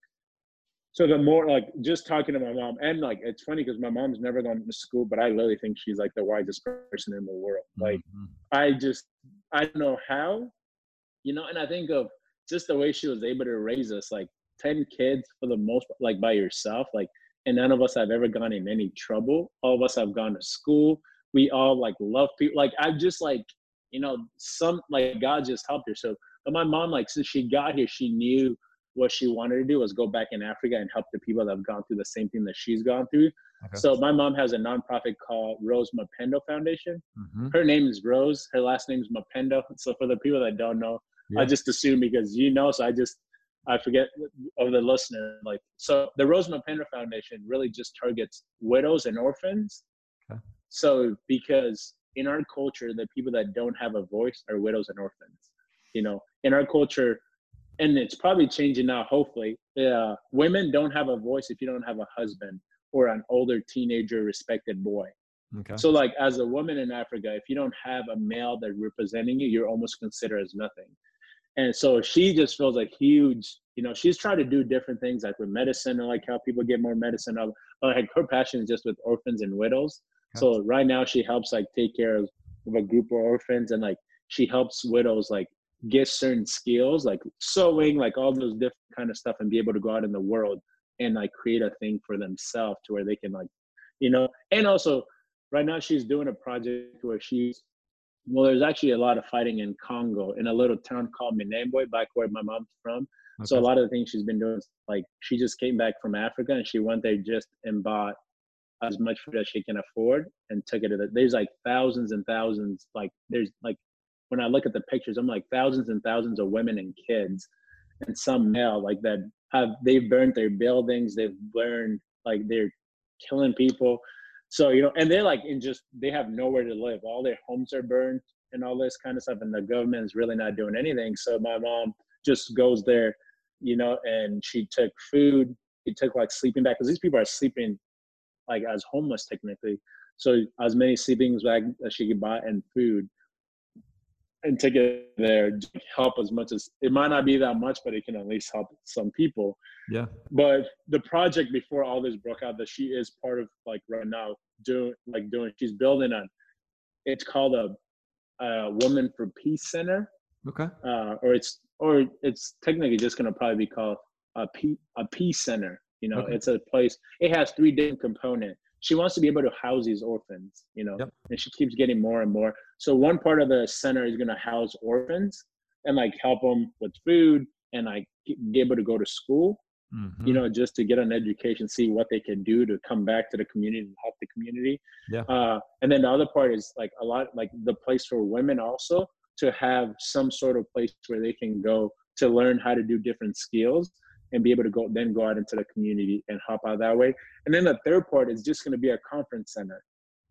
So the more like just talking to my mom, and like it's funny because my mom's never gone to school, but I literally think she's like the wisest person in the world. Like, mm-hmm. I just I don't know how, you know, and I think of just the way she was able to raise us, like ten kids for the most part, like by yourself, like, and none of us have ever gone in any trouble. All of us have gone to school. We all like love people. Like, I just like, you know, some like God just helped her. So, but my mom, like, since she got here, she knew what she wanted to do was go back in Africa and help the people that have gone through the same thing that she's gone through. Okay. So my mom has a nonprofit called Rose Mapendo Foundation. Mm-hmm. Her name is Rose. Her last name is Mapendo. So for the people that don't know, yeah. I just assume because you know, so I just, I forget of the listener. Like, so the Rose Mapendo Foundation really just targets widows and orphans. Okay. So because in our culture, the people that don't have a voice are widows and orphans. You know, in our culture, and it's probably changing now, hopefully, uh, women don't have a voice if you don't have a husband or an older teenager respected boy. Okay. So like as a woman in Africa, if you don't have a male that representing you, you're almost considered as nothing. And so she just feels like huge, you know, she's trying to do different things like with medicine and like how people get more medicine. But like her passion is just with orphans and widows. Okay. So right now she helps like take care of, of a group of orphans, and like she helps widows like get certain skills like sewing, like all those different kind of stuff, and be able to go out in the world and like create a thing for themselves to where they can like, you know. And also right now she's doing a project where she's, well, there's actually a lot of fighting in Congo in a little town called Minembwe, back where my mom's from. Okay. So a lot of the things she's been doing is like, she just came back from Africa and she went there just and bought as much food as she can afford and took it to the, there's like thousands and thousands, like there's like, when I look at the pictures, I'm like thousands and thousands of women and kids and some male like that have, they've burned their buildings. They've burned, like they're killing people. So, you know, and they're like in just, they have nowhere to live. All their homes are burned and all this kind of stuff. And the government is really not doing anything. So my mom just goes there, you know, and she took food. She took like sleeping bags, because these people are sleeping like as homeless technically. So as many sleeping bags as she could buy and food, and take it there, help as much as, it might not be that much, but it can at least help some people. Yeah. But the project before all this broke out that she is part of, like right now, doing like doing, she's building a, it's called a, a Women for Peace Center. Okay. Uh, or it's, or it's technically just going to probably be called a peace, a peace center. You know, okay. It's a place, it has three different components. She wants to be able to house these orphans, you know, yep. and she keeps getting more and more. So one part of the center is going to house orphans and like help them with food and like be able to go to school, mm-hmm. you know, just to get an education, see what they can do to come back to the community and help the community. Yeah. Uh, and then the other part is like a lot, like the place for women also to have some sort of place where they can go to learn how to do different skills and be able to go then go out into the community and help out that way. And then the third part is just going to be a conference center.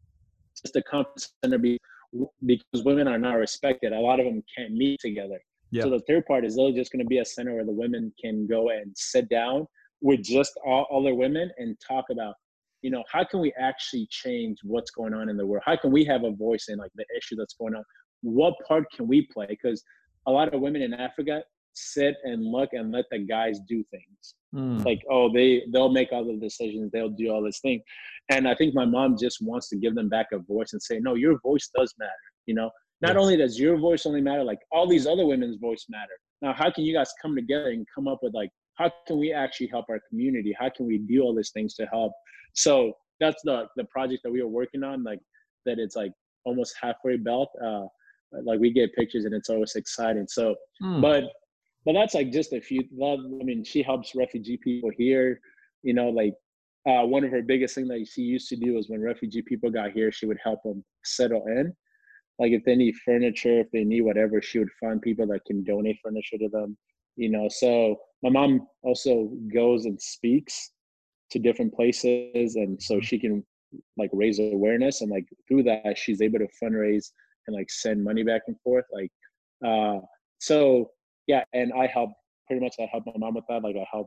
Just a conference center be, because women are not respected. A lot of them can't meet together. Yeah. So the third part is really just going to be a center where the women can go and sit down with just all other women and talk about, you know, how can we actually change what's going on in the world? How can we have a voice in like the issue that's going on? What part can we play? Because a lot of women in Africa sit and look and let the guys do things. Mm. Like, oh, they, they'll make all the decisions. They'll do all this thing. And I think my mom just wants to give them back a voice and say, no, your voice does matter. You know, not yes. only does your voice only matter, like all these other women's voice matter. Now, how can you guys come together and come up with like, how can we actually help our community? How can we do all these things to help? So that's the, the project that we were working on, like that it's like almost halfway built. Uh, like we get pictures and it's always exciting. So, mm. but But that's like just a few. I mean, she helps refugee people here. You know, like uh, one of her biggest things that she used to do is when refugee people got here, she would help them settle in. Like if they need furniture, if they need whatever, she would find people that can donate furniture to them. You know, so my mom also goes and speaks to different places, and so she can like raise awareness, and like through that, she's able to fundraise and like send money back and forth. Like, uh, so. Yeah, and I help, pretty much I help my mom with that. Like I help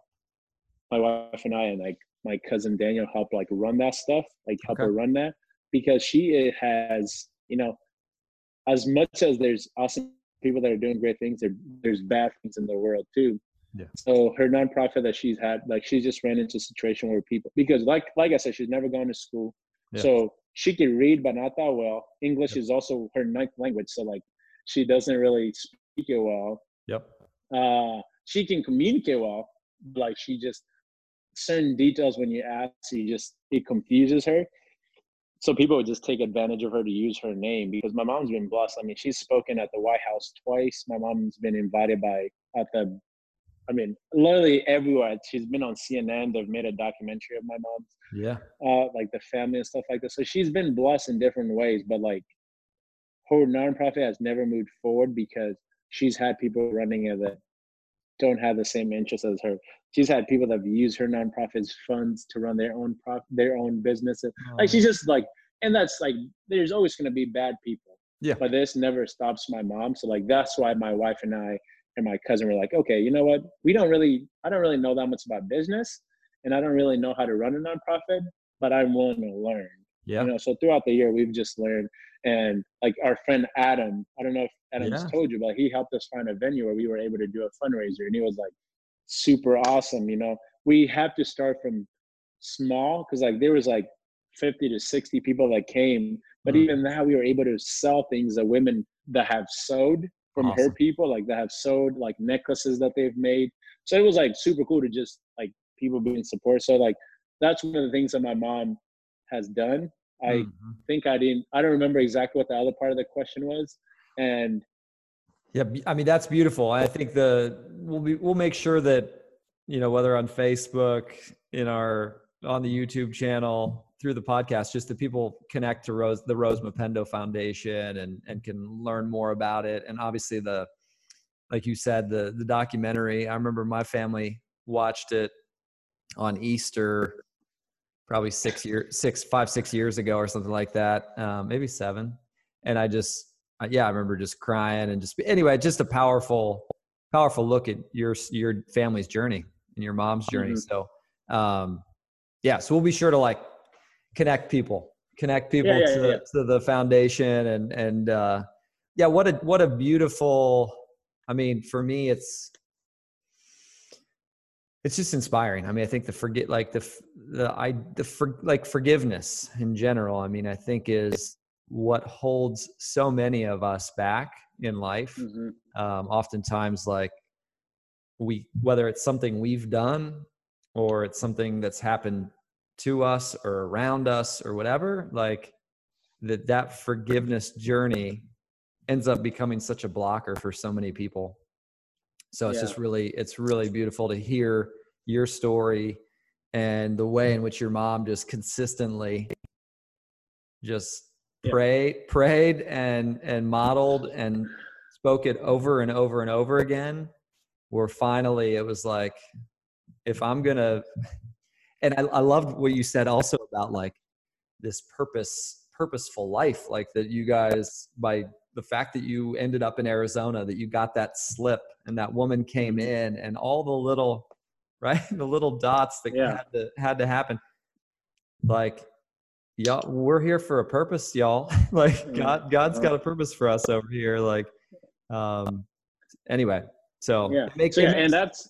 my wife and I and like my cousin Daniel help like run that stuff, like help okay. her run that. Because she has, you know, as much as there's awesome people that are doing great things, there, there's bad things in the world too. Yeah. So her nonprofit that she's had, like she just ran into a situation where people, because like like I said, she's never gone to school. Yeah. So she can read, but not that well. English yeah. is also her ninth language. So like she doesn't really speak it well. Yep. Uh, she can communicate well, like she just certain details when you ask, you just it confuses her. So people would just take advantage of her to use her name because my mom's been blessed. I mean, she's spoken at the White House twice. My mom's been invited by at the, I mean, literally everywhere. She's been on C N N. They've made a documentary of my mom. Yeah. Uh, like the family and stuff like that. So she's been blessed in different ways, but like her nonprofit has never moved forward because she's had people running it that don't have the same interests as her. She's had people that have used her nonprofit's funds to run their own prof- their own businesses. Oh. Like she's just like, and that's like, there's always going to be bad people. Yeah. But this never stops my mom. So like, that's why my wife and I and my cousin were like, okay, you know what? We don't really, I don't really know that much about business, and I don't really know how to run a nonprofit, but I'm willing to learn. Yeah. You know, so throughout the year, we've just learned. And like our friend Adam, I don't know if Adam's yeah. told you, but he helped us find a venue where we were able to do a fundraiser, and he was like super awesome. You know, we have to start from small because like there was like fifty to sixty people that came, but mm. even now we were able to sell things that women that have sewed from awesome. her people, like that have sewed like necklaces that they've made. So it was like super cool to just like people being support. So like that's one of the things that my mom has done. I mm-hmm. think I didn't, I don't remember exactly what the other part of the question was. And yeah, I mean, that's beautiful. I think the, we'll be, we'll make sure that, you know, whether on Facebook, in our, on the YouTube channel, through the podcast, just that people connect to Rose, the Rose Mapendo Foundation and, and can learn more about it. And obviously the, like you said, the, the documentary, I remember my family watched it on Easter probably six years, six, five, six years ago or something like that. Um, maybe seven. And I just, yeah, I remember just crying and just, anyway, just a powerful, powerful look at your, your family's journey and your mom's journey. Mm-hmm. So, um, yeah, so we'll be sure to like connect people, connect people yeah, yeah, to, yeah. to the foundation and, and, uh, yeah, what a, what a beautiful, I mean, for me, it's, it's just inspiring. I mean, I think the forget, like the, the, I, the, for, like forgiveness in general, I mean, I think is what holds so many of us back in life. Mm-hmm. Um, oftentimes like we, whether it's something we've done or it's something that's happened to us or around us or whatever, like that, that forgiveness journey ends up becoming such a blocker for so many people. So it's Yeah. just really, it's really beautiful to hear your story and the way in which your mom just consistently just Yeah. prayed, prayed and, and modeled and spoke it over and over and over again, where finally it was like, if I'm going to, and I, I loved what you said also about like this purpose, purposeful life, like that you guys, by the fact that you ended up in Arizona, that you got that slip and that woman came in and all the little, right, the little dots that Yeah. had to, had to happen. Like, y'all, we're here for a purpose, y'all. Like God, God's got a purpose for us over here. Like, um, anyway, so yeah. it makes, So yeah, it makes, and that's,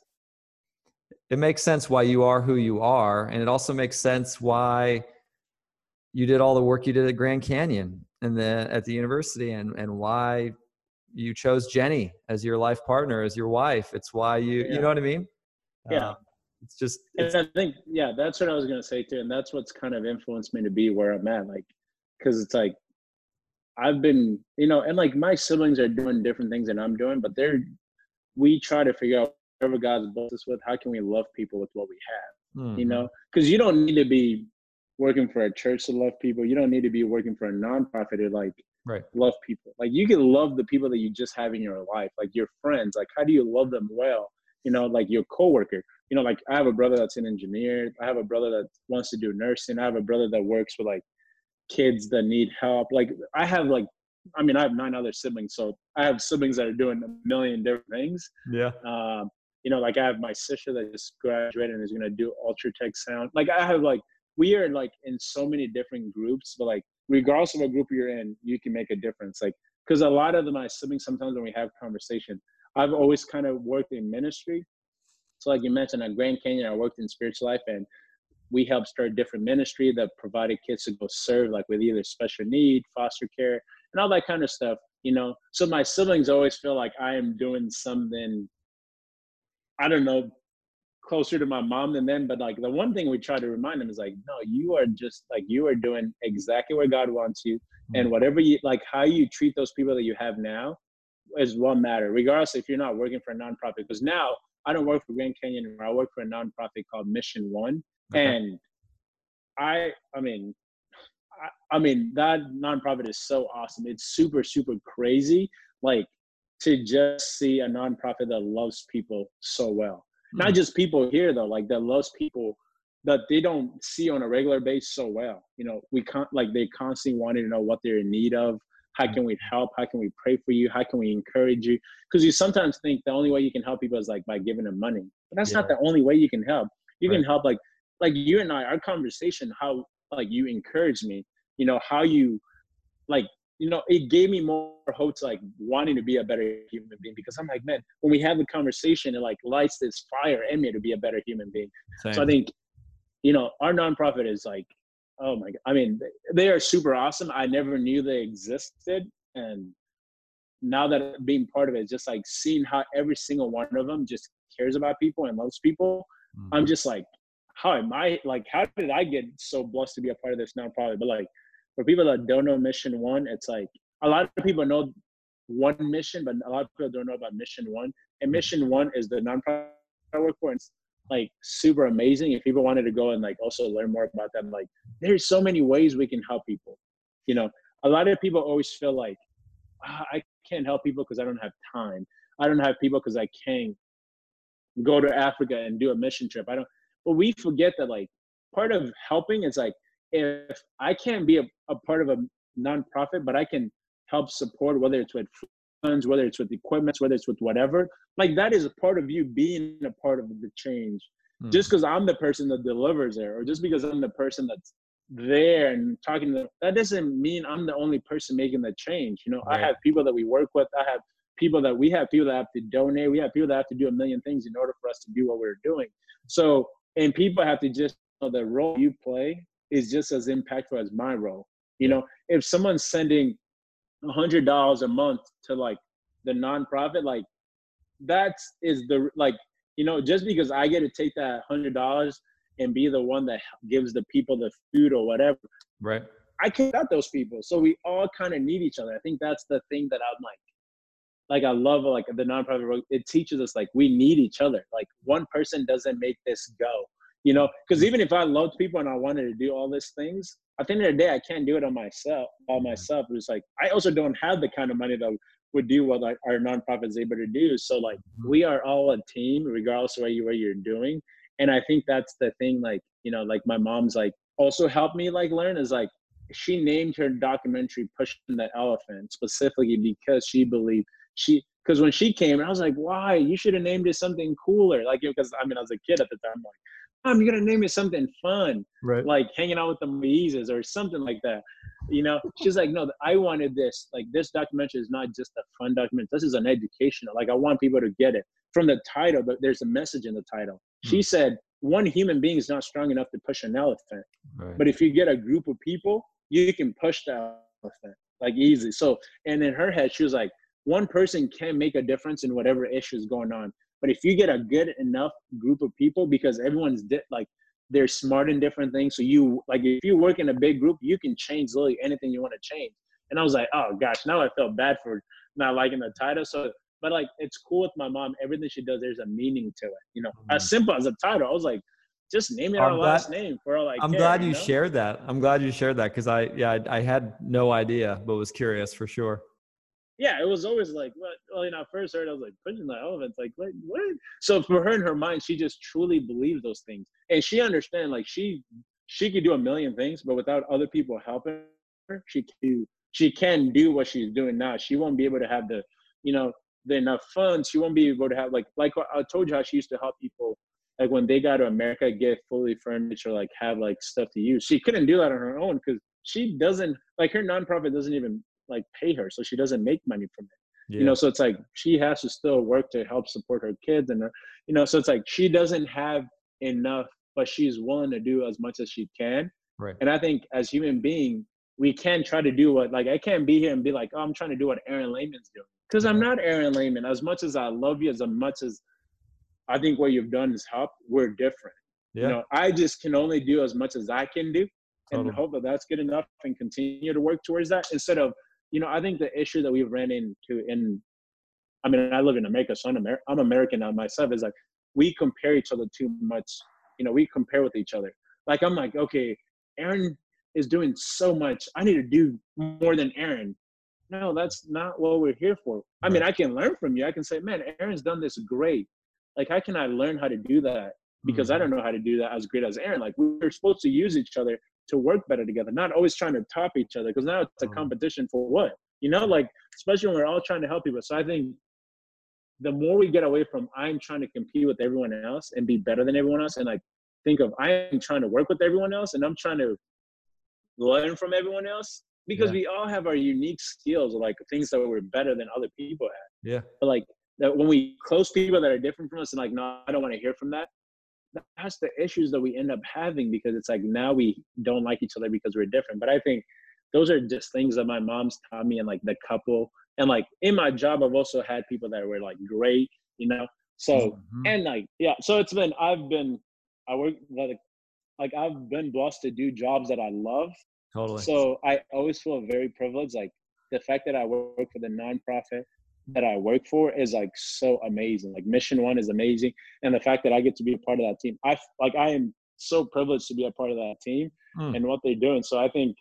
it makes sense why you are who you are. And it also makes sense why you did all the work you did at Grand Canyon and then at the university, and, and why you chose Jenny as your life partner, as your wife. It's why you, yeah. you know what I mean? Yeah. Um, it's just, it's, and I think, yeah, that's what I was going to say too. And that's what's kind of influenced me to be where I'm at. Like, cause it's like, I've been, you know, and like my siblings are doing different things than I'm doing, but they're, we try to figure out whatever God's blessed us with, how can we love people with what we have, mm-hmm. you know? Cause you don't need to be working for a church to love people. You don't need to be working for a nonprofit to like right. love people. Like you can love the people that you just have in your life, like your friends. Like how do you love them well? You know, like your coworker. You know, like I have a brother that's an engineer. I have a brother that wants to do nursing. I have a brother that works with like kids that need help. Like I have like, I mean, I have nine other siblings, so I have siblings that are doing a million different things. Yeah. Um, you know, like I have my sister that just graduated and is going to do Ultratech sound. Like I have like, we are like in so many different groups, but like regardless of what group you're in, you can make a difference. Like, cause a lot of the, my siblings, sometimes when we have conversation, I've always kind of worked in ministry. So like you mentioned at Grand Canyon, I worked in spiritual life, and we helped start different ministry that provided kids to go serve like with either special need, foster care, and all that kind of stuff, you know? So my siblings always feel like I am doing something, I don't know, closer to my mom than them. But like the one thing we try to remind them is like, no, you are just like, you are doing exactly what God wants you. Mm-hmm. And whatever you, like how you treat those people that you have now is what matter, regardless if you're not working for a nonprofit. Because now I don't work for Grand Canyon anymore. I work for a nonprofit called Mission One. Okay. And I, I mean, I, I mean, that nonprofit is so awesome. It's super, super crazy. Like to just see a nonprofit that loves people so well. Mm. Not just people here though, like that loves people that they don't see on a regular basis so well. You know, we can't, like they constantly want to know what they're in need of. How can we help? How can we pray for you? How can we encourage you? Because you sometimes think the only way you can help people is like by giving them money. But that's yeah. not the only way you can help. You right. can help like, like you and I, our conversation, how like you encouraged me, you know, how you like, you know, it gave me more hope to like wanting to be a better human being, because I'm like, man, when we have the conversation, it like lights this fire in me to be a better human being. Same. So I think, you know, our nonprofit is like, oh my God. I mean, they are super awesome. I never knew they existed. And now that being part of it, just like seeing how every single one of them just cares about people and loves people. Mm-hmm. I'm just like, how am I, like, how did I get so blessed to be a part of this nonprofit? But like, for people that don't know Mission One, it's like, a lot of people know one mission, but a lot of people don't know about Mission One. And Mission One is the nonprofit I work for. And it's like super amazing. If people wanted to go and like also learn more about them, like there's so many ways we can help people. You know, a lot of people always feel like, oh, I can't help people because I don't have time. I don't have people because I can't go to Africa and do a mission trip. I don't, but we forget that like part of helping is like, if I can't be a, a part of a nonprofit, but I can help support, whether it's with funds, whether it's with equipment, whether it's with whatever, like that is a part of you being a part of the change. Mm. Just because I'm the person that delivers there, or just because I'm the person that's there and talking to them, that doesn't mean I'm the only person making the change. You know, right. I have people that we work with. I have people that we have people that have to donate. We have people that have to do a million things in order for us to do what we're doing. So, and people have to just know the role you play is just as impactful as my role. You know, if someone's sending a hundred dollars a month to like the nonprofit, like that's is the, like, you know, just because I get to take that hundred dollars and be the one that gives the people the food or whatever. Right. I can't got those people. So we all kind of need each other. I think that's the thing that I'm like, like, I love like the nonprofit work. It teaches us like we need each other. Like one person doesn't make this go, you know, because even if I loved people and I wanted to do all these things, at the end of the day, I can't do it on myself, by myself. It was like, I also don't have the kind of money that would do what like our nonprofit is able to do. So like, we are all a team, regardless of what, you, what you're doing. And I think that's the thing, like, you know, like my mom's like also helped me like learn is like, she named her documentary Pushing the Elephant specifically because she believed she, because when she came, I was like, why? You should have named it something cooler. Like, because I mean, I was a kid at the time, I'm like, Mom, you're gonna name it something fun, right? Like hanging out with the Moises or something like that. You know, she's like, no, I wanted this. Like, this documentary is not just a fun document. This is an educational. Like, I want people to get it from the title, but there's a message in the title. Hmm. She said, one human being is not strong enough to push an elephant, right. But if you get a group of people, you can push the elephant like easy. So, and in her head, she was like, one person can make a difference in whatever issue is going on. But if you get a good enough group of people, because everyone's di- like, they're smart in different things. So you, like, if you work in a big group, you can change literally anything you want to change. And I was like, oh gosh, now I felt bad for not liking the title. So, but like, it's cool with my mom. Everything she does, there's a meaning to it. You know, mm-hmm. As simple as a title, I was like, just name it our last name for all I I'm care, glad you, you know? shared that. I'm glad you shared that. Cause I, yeah, I, I had no idea, but was curious for sure. Yeah, it was always like, well, well, you know, I first heard, I was like, pushing the elephants, like, what, what? So for her in her mind, she just truly believes those things. And she understands, like, she she could do a million things, but without other people helping her, she can do, she can do what she's doing now. She won't be able to have the, you know, the enough funds. She won't be able to have, like, like I told you how she used to help people, like, when they got to America, get fully furnished or, like, have, like, stuff to use. She couldn't do that on her own because she doesn't, like, her nonprofit doesn't even, like, pay her, so she doesn't make money from it. Yeah. You know, so it's like she has to still work to help support her kids and her, you know, so it's like she doesn't have enough, but she's willing to do as much as she can. Right. And I think as human being, we can try to do what, like, I can't be here and be like, oh, I'm trying to do what Aaron Lehman's doing, because I'm not Aaron Lehman. As much as I love you, as much as I think what you've done is help, we're different. Yeah. You know, I just can only do as much as I can do, and totally. Hope that that's good enough and continue to work towards that instead of, you know, I think the issue that we've ran into in, I mean, I live in America, so I'm, Amer- I'm American now myself, is like, we compare each other too much. You know, we compare with each other. Like, I'm like, okay, Aaron is doing so much. I need to do more than Aaron. No, that's not what we're here for. I mean, I can learn from you. I can say, man, Aaron's done this great. Like, how can I learn how to do that? Because mm-hmm. I don't know how to do that as great as Aaron. Like, we're supposed to use each other to work better together, not always trying to top each other, because now it's a competition for what? You know, like, especially when we're all trying to help people. So I think the more we get away from I'm trying to compete with everyone else and be better than everyone else, and like think of I'm trying to work with everyone else and I'm trying to learn from everyone else, because yeah. we all have our unique skills, like things that we're better than other people at. Yeah. But like that when we close people that are different from us and like, no, I don't want to hear from that. That's the issues that we end up having, because it's like now we don't like each other because we're different. But I think those are just things that my mom's taught me, and like the couple, and like in my job, I've also had people that were like great, you know? So, mm-hmm. and like, yeah, so it's been, I've been, I work like, like I've been blessed to do jobs that I love. Totally. So I always feel very privileged. Like the fact that I work for the nonprofit that I work for is like so amazing. Like Mission One is amazing. And the fact that I get to be a part of that team, I like, I am so privileged to be a part of that team mm. and what they're doing. So I think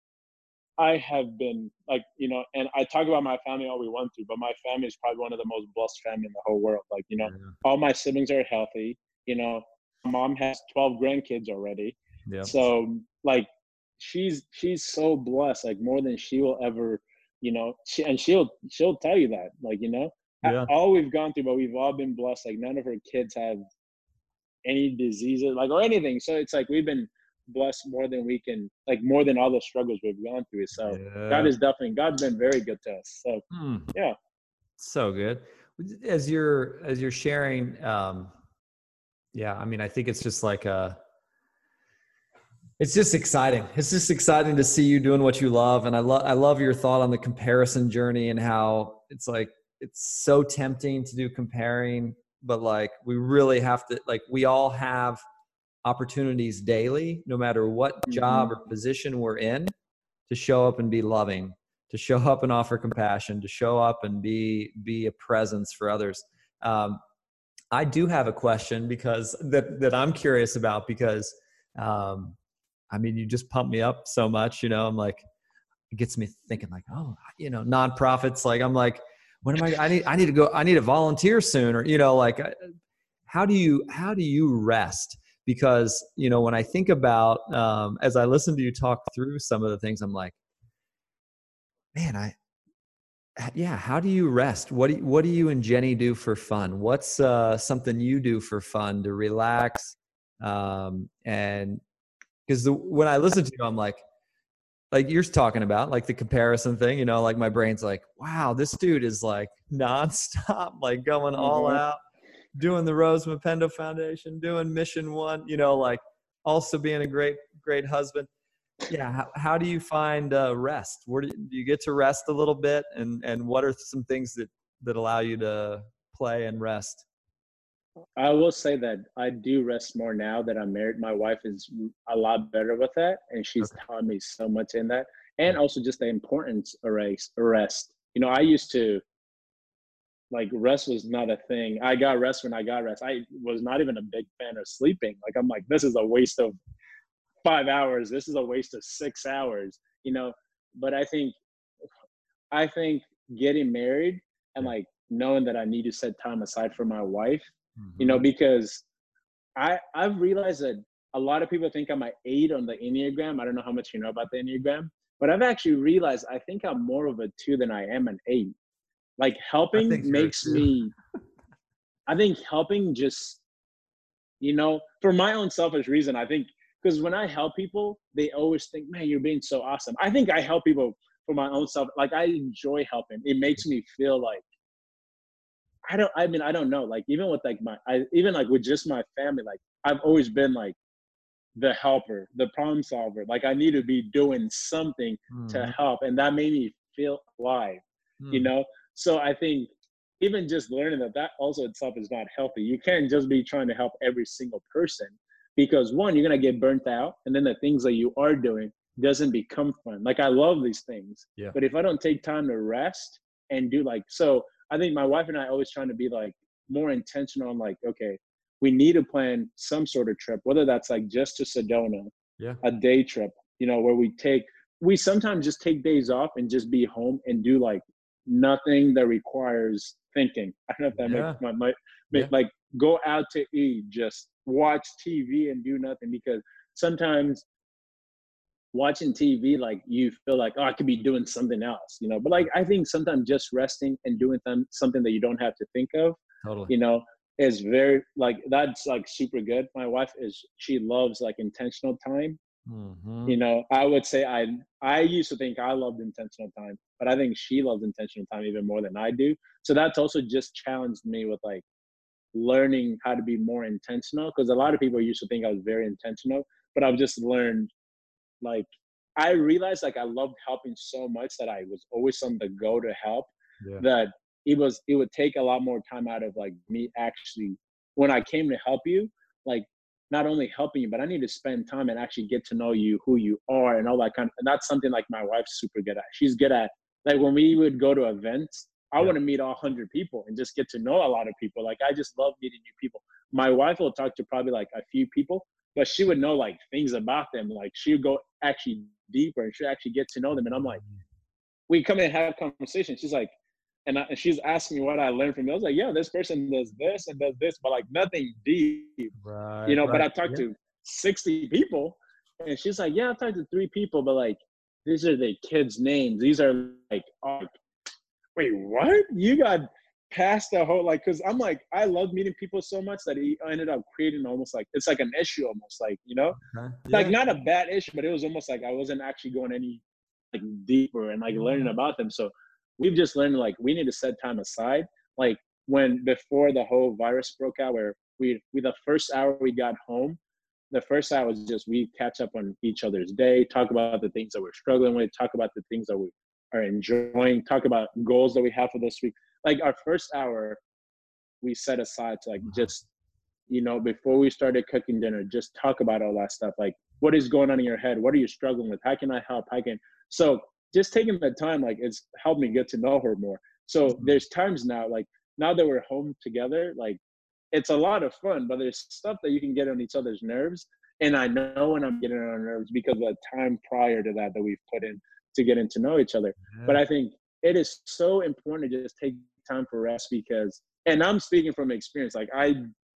I have been like, you know, and I talk about my family all we want to, but my family is probably one of the most blessed family in the whole world. Like, you know, yeah. all my siblings are healthy. You know, my mom has twelve grandkids already. Yeah. So like she's she's so blessed, like more than she will ever, you know, she, and she'll she'll tell you that, like, you know, a- Yeah. all we've gone through, but we've all been blessed. Like none of her kids have any diseases, like or anything. So it's like we've been blessed more than we can, like more than all the struggles we've gone through. So God Yeah. is definitely God's been very good to us. So Hmm. yeah. So good. As you're as you're sharing, um, yeah, I mean, I think it's just like a, it's just exciting. It's just exciting to see you doing what you love. And I love, I love your thought on the comparison journey and how it's like, it's so tempting to do comparing, but like, we really have to, like, we all have opportunities daily, no matter what Mm-hmm. job or position we're in, to show up and be loving, to show up and offer compassion, to show up and be, be a presence for others. Um, I do have a question because that, that I'm curious about because, um, I mean, you just pump me up so much, you know, I'm like, it gets me thinking like, oh, you know, nonprofits, like, I'm like, when am I, I need, I need to go, I need to volunteer soon. Or, you know, like, how do you, how do you rest? Because, you know, when I think about, um, as I listen to you talk through some of the things, I'm like, man, I, yeah. How do you rest? What do you, what do you and Jenny do for fun? What's uh, something you do for fun to relax? Um, and because when I listen to you, I'm like, like you're talking about, like the comparison thing, you know, like my brain's like, wow, this dude is like nonstop, like going all Mm-hmm. out, doing the Rose Mapendo Foundation, doing Mission One, you know, like also being a great, great husband. Yeah. How, how do you find uh, rest? Where do you, do you get to rest a little bit? And, and what are some things that, that allow you to play and rest? I will say that I do rest more now that I'm married. My wife is a lot better with that, and she's Okay. taught me so much in that, Yeah. and also just the importance of rest. Rest. You know, I used to like rest was not a thing. I got rest when I got rest. I was not even a big fan of sleeping. Like I'm like, this is a waste of five hours. This is a waste of six hours. You know, but I think I think getting married and Yeah. like knowing that I need to set time aside for my wife, you know, Mm-hmm. because I I've realized that a lot of people think I'm an eight on the Enneagram. I don't know how much you know about the Enneagram, but I've actually realized I think I'm more of a two than I am an eight. Like I helping think you're makes too. me, I think helping just, you know, for my own selfish reason, I think because when I help people, they always think, man, you're being so awesome. I think I help people for my own self. Like I enjoy helping. It makes me feel like I don't. I mean, I don't know. Like even with like my, I even like with just my family. Like I've always been like the helper, the problem solver. Like I need to be doing something to Mm-hmm. help, and that made me feel alive. You Mm-hmm. know. So I think even just learning that that also itself is not healthy. You can't just be trying to help every single person because one, you're gonna get burnt out, and then the things that you are doing doesn't become fun. Like I love these things, Yeah. but if I don't take time to rest and do like so, I think my wife and I always trying to be like more intentional on like, okay, we need to plan some sort of trip, whether that's like just to Sedona, Yeah. a day trip, you know, where we take, we sometimes just take days off and just be home and do like nothing that requires thinking. I don't know if that makes Yeah. my, my Yeah. like go out to eat, just watch T V and do nothing because sometimes watching T V, like you feel like, oh, I could be doing something else, you know. But like I think sometimes just resting and doing th- something that you don't have to think of, Totally. you know, is very like that's like super good. My wife is she loves like intentional time. Mm-hmm. You know, I would say I I used to think I loved intentional time, but I think she loves intentional time even more than I do. So that's also just challenged me with like learning how to be more intentional because a lot of people used to think I was very intentional, but I've just learned like I realized like I loved helping so much that I was always on the go to help Yeah. that it was it would take a lot more time out of like me actually when I came to help you, like not only helping you, but I need to spend time and actually get to know you, who you are and all that kind of and that's something like my wife's super good at. She's good at like when we would go to events, I Yeah. want to meet all hundred people and just get to know a lot of people. Like I just love meeting new people. My wife will talk to probably like a few people, but she would know like things about them. Like she would go actually deeper and she actually get to know them. And I'm like, we come in and have conversations. She's like, and, I, and she's asking me what I learned from you. I was like, yeah, this person does this and does this, but like nothing deep, Right. you know. But Right. I talked Yeah. to sixty people, And she's like, yeah, I've talked to three people, but like, these are the kids' names. These are like, oh, wait, what? You got past the whole, like, cause I'm like, I love meeting people so much that he ended up creating almost like, it's like an issue almost like, you know, Okay. like Yeah. not a bad issue, but it was almost like I wasn't actually going any like deeper and like learning about them. So we've just learned like we need to set time aside. Like when before the whole virus broke out, where we we the first hour we got home, the first hour was just we catch up on each other's day, talk about the things that we're struggling with, talk about the things that we are enjoying, talk about goals that we have for this week. Like our first hour, we set aside to like just, you know, before we started cooking dinner, just talk about all that stuff. Like, what is going on in your head? What are you struggling with? How can I help? How can so just taking the time, like it's helped me get to know her more. So there's times now, like now that we're home together, like it's a lot of fun, but there's stuff that you can get on each other's nerves. And I know when I'm getting on her nerves because of the time prior to that that we've put in to getting to know each other. Yeah. But I think it is so important to just take time for rest because, and I'm speaking from experience, like I,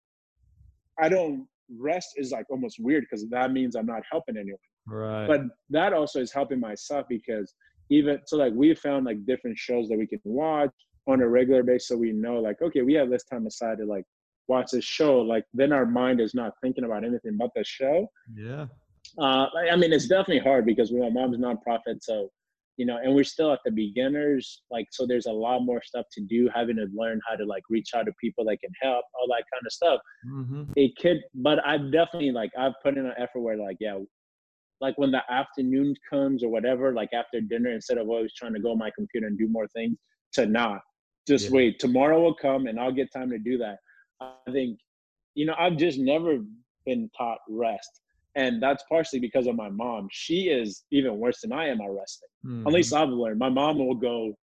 I don't, rest is like almost weird because that means I'm not helping anyone. Right. But that also is helping myself because even, so like we found like different shows that we can watch on a regular basis. So we know like, okay, we have this time aside to like watch this show. Like then our mind is not thinking about anything but the show. Yeah. Uh, I mean, it's definitely hard because my mom's nonprofit. So, you know, and we're still at the beginners. Like, so there's a lot more stuff to do, having to learn how to like reach out to people that can help, all that kind of stuff. Mm-hmm. It could, but I've definitely like, I've put in an effort where like, yeah, like when the afternoon comes or whatever, like after dinner, instead of always trying to go on my computer and do more things, to not just Yeah. wait, tomorrow will come and I'll get time to do that. I think, you know, I've just never been taught rest. And that's partially because of my mom. She is even worse than I am at resting. Mm-hmm. At least I've learned. My mom will go one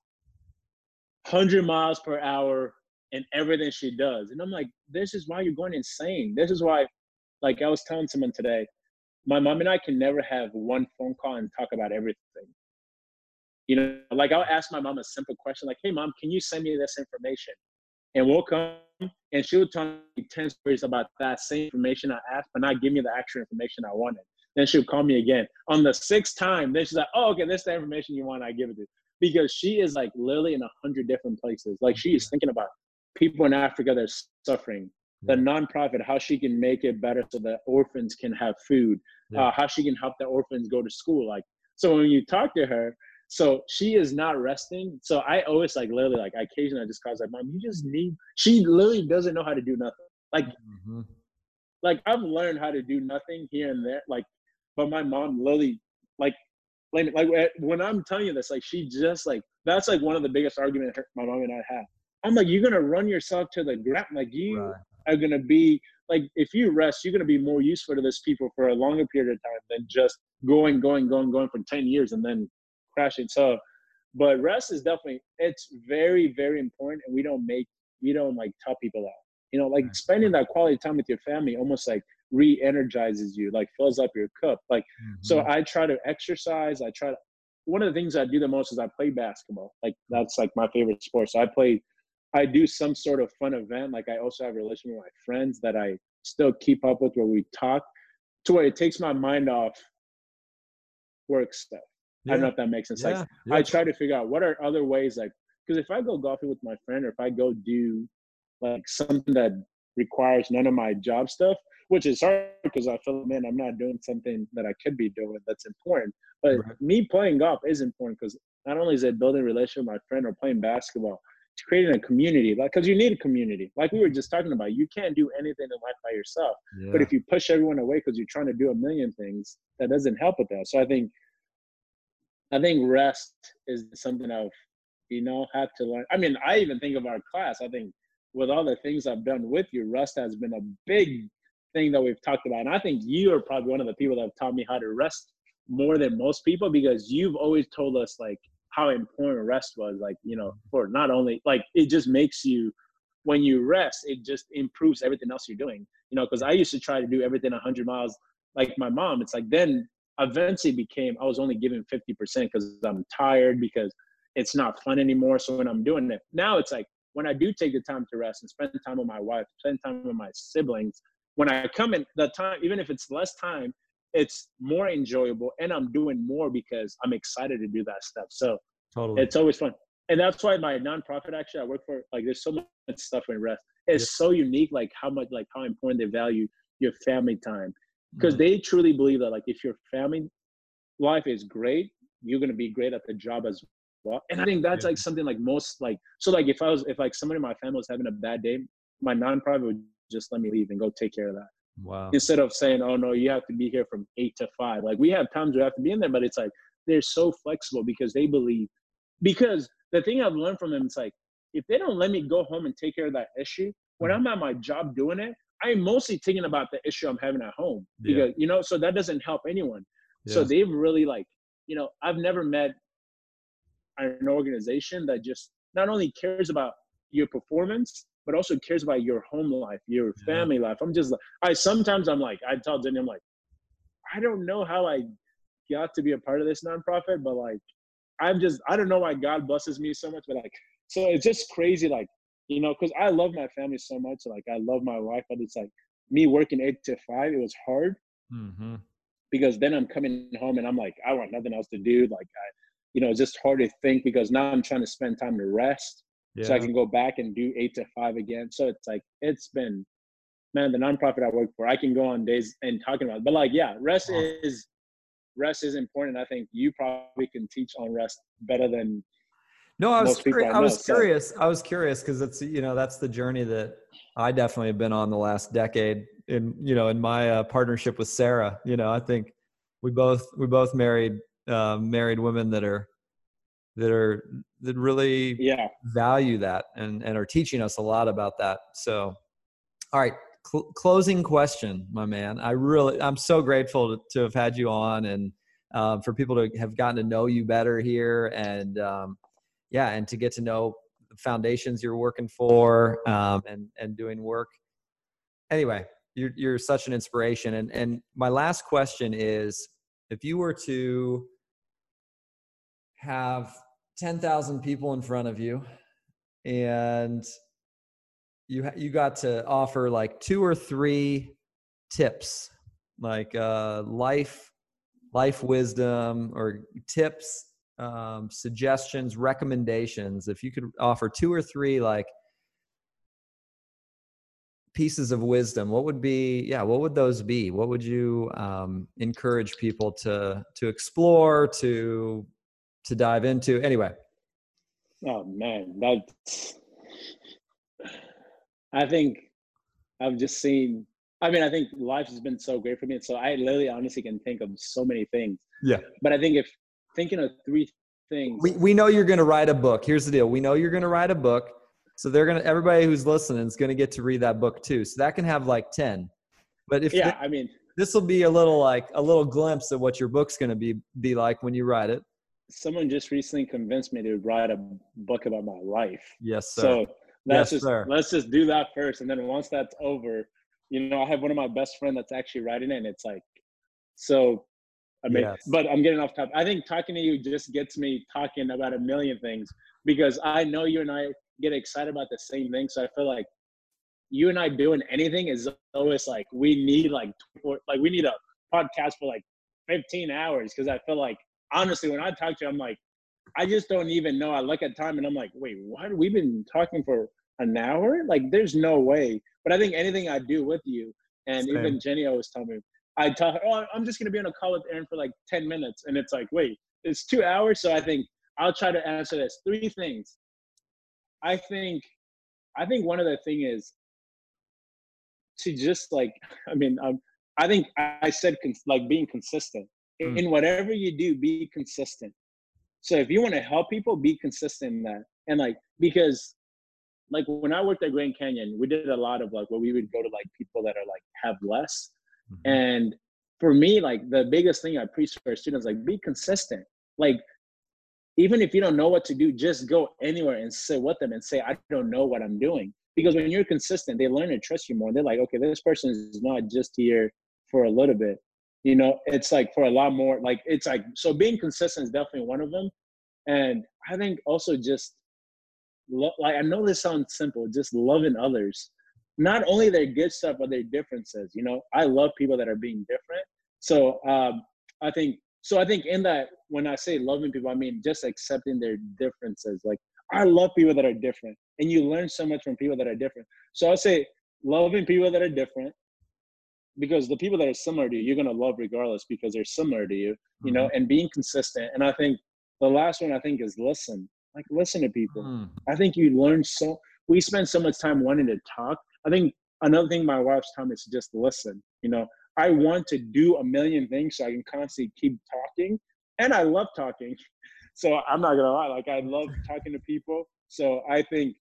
hundred miles per hour in everything she does. And I'm like, this is why you're going insane. This is why, like I was telling someone today, my mom and I can never have one phone call and talk about everything. You know, like I'll ask my mom a simple question like, hey, mom, can you send me this information? And we'll come and she'll tell me ten stories about that same information I asked, but not give me the actual information I wanted. Then she'll call me again. On the sixth time, then she's like, oh, okay, this is the information you want, I give it to you. Because she is like literally in a hundred different places. Like she is thinking about people in Africa that are suffering, the nonprofit, how she can make it better so that orphans can have food, Yeah. uh, how she can help the orphans go to school. Like, so when you talk to her, so she is not resting. So I always like literally like occasionally I just call her like, mom, you just need, she literally doesn't know how to do nothing. Like, Mm-hmm. like I've learned how to do nothing here and there. Like, but my mom literally like, like, like when I'm telling you this, like she just like, that's like one of the biggest arguments my mom and I have. I'm like, you're going to run yourself to the ground. Like you Right. are going to be like, if you rest, you're going to be more useful to this people for a longer period of time than just going, going, going, going for ten years and then crashing. So, but rest is definitely, it's very, very important. And we don't make, we don't like tell people that, you know, like spending that quality time with your family almost like re-energizes you, like fills up your cup. Like, Mm-hmm. so I try to exercise. I try to, one of the things I do the most is I play basketball. Like that's like my favorite sport. So I play, I do some sort of fun event. Like I also have a relationship with my friends that I still keep up with where we talk to where it takes my mind off work stuff. Yeah. I don't know if that makes sense. Yeah. Like Yeah. I try to figure out what are other ways, like, because if I go golfing with my friend or if I go do like something that requires none of my job stuff, which is hard because I feel, man, I'm not doing something that I could be doing that's important. But Right. me playing golf is important because not only is it building a relationship with my friend or playing basketball, it's creating a community. Like, because you need a community. Like we were just talking about, you can't do anything in life by yourself. Yeah. But if you push everyone away because you're trying to do a million things, that doesn't help with that. So I think, I think rest is something I've, you know, had to learn. I mean, I even think of our class. I think with all the things I've done with you, rest has been a big thing that we've talked about. And I think you are probably one of the people that have taught me how to rest more than most people, because you've always told us like how important rest was, like, you know, for not only like, it just makes you, when you rest, it just improves everything else you're doing, you know, because I used to try to do everything one hundred miles like my mom. It's like, then eventually became, I was only giving fifty percent because I'm tired, because it's not fun anymore. So when I'm doing it now, it's like when I do take the time to rest and spend time with my wife, spend time with my siblings, when I come in the time, even if it's less time, it's more enjoyable, and I'm doing more because I'm excited to do that stuff. So Totally. it's always fun. And that's why my nonprofit, actually, I work for, like, there's so much stuff in rest. It's Yeah. so unique, like how much, like how important they value your family time. Because Mm. they truly believe that, like, if your family life is great, you're going to be great at the job as well. And I think that's Yeah. like something like most, like, so like if I was, if like somebody in my family was having a bad day, my nonprofit would just let me leave and go take care of that. Wow. Instead of saying, oh no, you have to be here from eight to five. Like, we have times we have to be in there, but it's like, they're so flexible because they believe, because the thing I've learned from them, it's like, if they don't let me go home and take care of that issue, when I'm at my job doing it, I'm mostly thinking about the issue I'm having at home, because, Yeah. you know, so that doesn't help anyone. So Yeah. they've really, like, you know, I've never met an organization that just not only cares about your performance, but also cares about your home life, your Yeah. family life. I'm just like, I sometimes I'm like, I tell Jenny, I'm like, I don't know how I got to be a part of this nonprofit, but like, I'm just, I don't know why God blesses me so much, but like, so it's just crazy, like, you know, because I love my family so much. Like, I love my wife, but it's like me working eight to five, it was hard. Mm-hmm. Because then I'm coming home and I'm like, I want nothing else to do. Like, I, you know, it's just hard to think, because now I'm trying to spend time to rest Yeah. so I can go back and do eight to five again. So it's like, it's been, man, the nonprofit I work for, I can go on days and talking about it. But like, yeah, rest Awesome. is, rest is important. I think you probably can teach on rest better than No, I was most people curious. I I know. was So curious. I was curious because it's, you know, that's the journey that I definitely have been on the last decade in, you know, in my uh, partnership with Sarah. You know, I think we both, we both married, uh, married women that are, that are, that really yeah, value that and, and are teaching us a lot about that. So, all right. Cl- closing question, my man. I really, I'm so grateful to, to have had you on, and um, for people to have gotten to know you better here, and um, yeah, and to get to know the foundations you're working for, um, and and doing work. Anyway, you're you're such an inspiration. And and my last question is, if you were to have ten thousand people in front of you, and you you got to offer like two or three tips, like uh, life life wisdom or tips, um, suggestions, recommendations. If you could offer two or three like pieces of wisdom, what would be? Yeah, what would those be? What would you um, encourage people to to explore, to to dive into? Anyway. oh man, that's, I think I've just seen, I mean, I think life has been so great for me. And so I literally honestly can think of so many things. Yeah. But I think if thinking of three things, We we know you're going to write a book. Here's the deal. We know you're going to write a book. So they're going to, everybody who's listening is going to get to read that book too. So that can have like ten. But if yeah, th- I mean, this will be a little like a little glimpse of what your book's going to be be like when you write it. someone just recently convinced me to write a book about my life. Yes, sir. So that's Yes, just, sir. let's just do that first. And then once that's over, you know, I have one of my best friends that's actually writing it. And it's like, so, I mean, Yes. but I'm getting off topic. I think talking to you just gets me talking about a million things, because I know you and I get excited about the same thing. So I feel like you and I doing anything is always like, we need like, like we need a podcast for like fifteen hours. Cause I feel like, honestly, when I talk to you, I'm like, I just don't even know. I look at time and I'm like, wait, what? We've been talking for an hour? Like, there's no way. But I think anything I do with you, and Same. even Jenny always tell me, I tell her, oh, I'm just going to be on a call with Aaron for like ten minutes. And it's like, wait, it's two hours. So I think I'll try to answer this. Three things. I think, I think one of the thing is to just like, I mean, um, I think I said cons- like being consistent Mm. in whatever you do, be consistent. So if you want to help people, be consistent in that. And like, because like when I worked at Grand Canyon, we did a lot of like where we would go to like people that are like have less. Mm-hmm. And for me, like the biggest thing I preach for students, like be consistent. Like, even if you don't know what to do, just go anywhere and sit with them and say, I don't know what I'm doing. Because when you're consistent, they learn to trust you more. They're like, okay, this person is not just here for a little bit. You know, it's like for a lot more, like, it's like, so being consistent is definitely one of them. And I think also just, lo- like, I know this sounds simple, just loving others. Not only their good stuff, but their differences. You know, I love people that are being different. So um, I think, so I think in that, when I say loving people, I mean just accepting their differences. Like, I love people that are different, and you learn so much from people that are different. So I'll say loving people that are different, because the people that are similar to you, you're gonna love regardless because they're similar to you, you know, Mm-hmm. and being consistent. And I think the last one I think is listen. Like, listen to people. Mm. I think you learn so. We spend so much time wanting to talk. I think another thing my wife's taught me is just listen. You know, I want to do a million things so I can constantly keep talking, and I love talking. So I'm not gonna lie, like, I love talking to people. So I think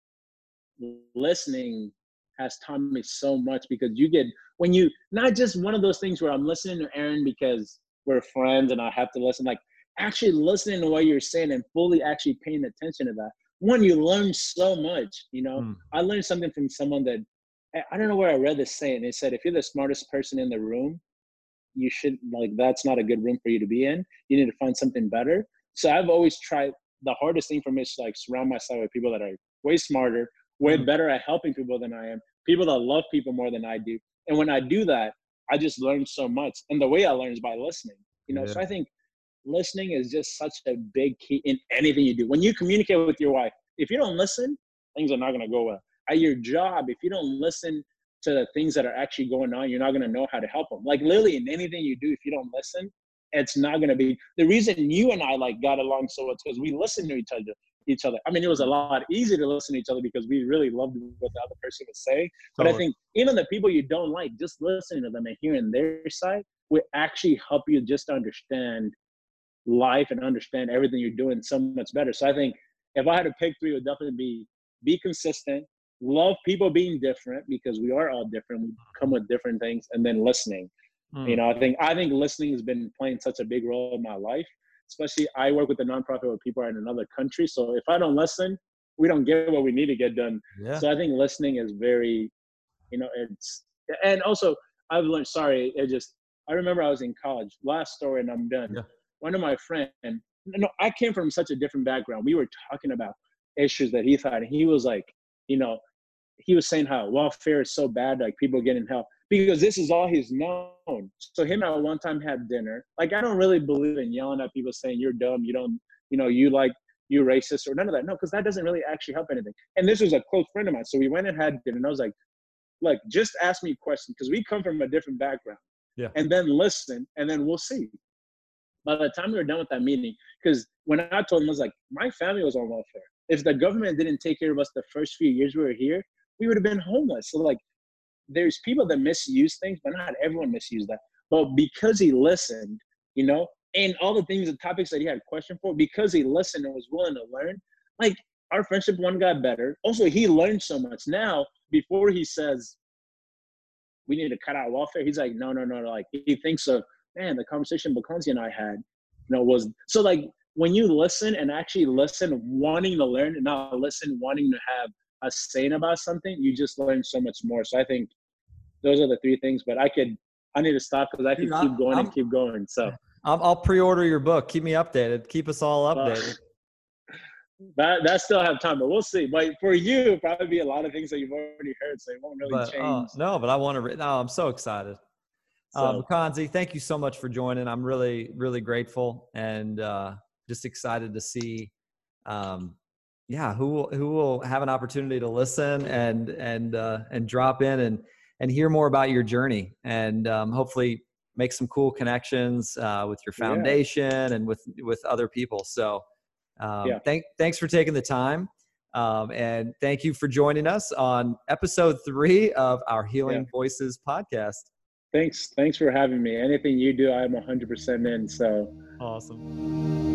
listening has taught me so much, because you get, when you, not just one of those things where I'm listening to Aaron because we're friends and I have to listen, like actually listening to what you're saying and fully actually paying attention to that. One, you learn so much, you know. Mm. I learned something from someone that, I don't know where I read this saying. They said, if you're the smartest person in the room, you should, like, that's not a good room for you to be in. You need to find something better. So I've always tried, the hardest thing for me is to like surround myself with people that are way smarter, way Mm. better at helping people than I am, people that love people more than I do. And when I do that, I just learn so much. And the way I learn is by listening, you know. Yeah. So I think listening is just such a big key in anything you do. When you communicate with your wife, if you don't listen, things are not going to go well. At your job, if you don't listen to the things that are actually going on, you're not going to know how to help them. Like, literally in anything you do, if you don't listen, it's not going to be. The reason you and I like got along so well is because we listened to each other. Each other. I mean, it was a lot easier to listen to each other because we really loved what the other person was saying. But Totally. I think even the people you don't like, just listening to them and hearing their side will actually help you just understand life and understand everything you're doing so much better. So I think if I had to pick three, it would definitely be be consistent, love people being different, because we are all different. We come with different things, and then listening. Mm. You know, I think I think listening has been playing such a big role in my life. Especially, I work with a nonprofit where people are in another country. So if I don't listen, we don't get what we need to get done. Yeah. So I think listening is very, you know, it's, and also I've learned, sorry, it just, I remember I was in college, last story and I'm done. Yeah. One of my friends, no, I came from such a different background. We were talking about issues that he thought, and he was like, you know, he was saying how welfare is so bad, like people getting help, because this is all he's known. So him at one time had dinner. Like, I don't really believe in yelling at people saying you're dumb, you don't, you know, you like, you racist or none of that. No, because that doesn't really actually help anything. And this was a close friend of mine. So we went and had dinner, and I was like, look, just ask me questions, because we come from a different background. Yeah. And then listen, and then we'll see. By the time we were done with that meeting, because when I told him, I was like, my family was on welfare. If the government didn't take care of us the first few years we were here, we would have been homeless. So like, there's people that misuse things, but not everyone misused that. But because he listened, you know, and all the things, the topics that he had a question for, because he listened and was willing to learn, like, our friendship one got better. Also, he learned so much. Now, before he says, we need to cut out welfare, he's like, no, no, no. Like, he thinks of, man, the conversation Bakonzi and I had, you know, was, so like, when you listen and actually listen, wanting to learn, and not listen, wanting to have a saying about something, you just learn so much more. So I think those are the three things, but I could, I need to stop because I could Dude, keep I'm, going I'm, and keep going. So I'll, I'll pre-order your book. Keep me updated. Keep us all updated. Uh, that that still have time, but we'll see. But for you, probably be a lot of things that you've already heard, so it won't really But, uh, change. no, but I want to. Re- no, I'm so excited. So, Uh, Bakonzi, thank you so much for joining. I'm really, really grateful, and uh, just excited to see, um, yeah, who will, who will have an opportunity to listen and and uh, and drop in and and hear more about your journey, and um, hopefully make some cool connections uh, with your foundation yeah. and with with other people. So, um, yeah. thank thanks for taking the time, um, and thank you for joining us on episode three of our Healing yeah. Voices podcast. Thanks. Thanks for having me. Anything you do, I'm one hundred percent in. So awesome.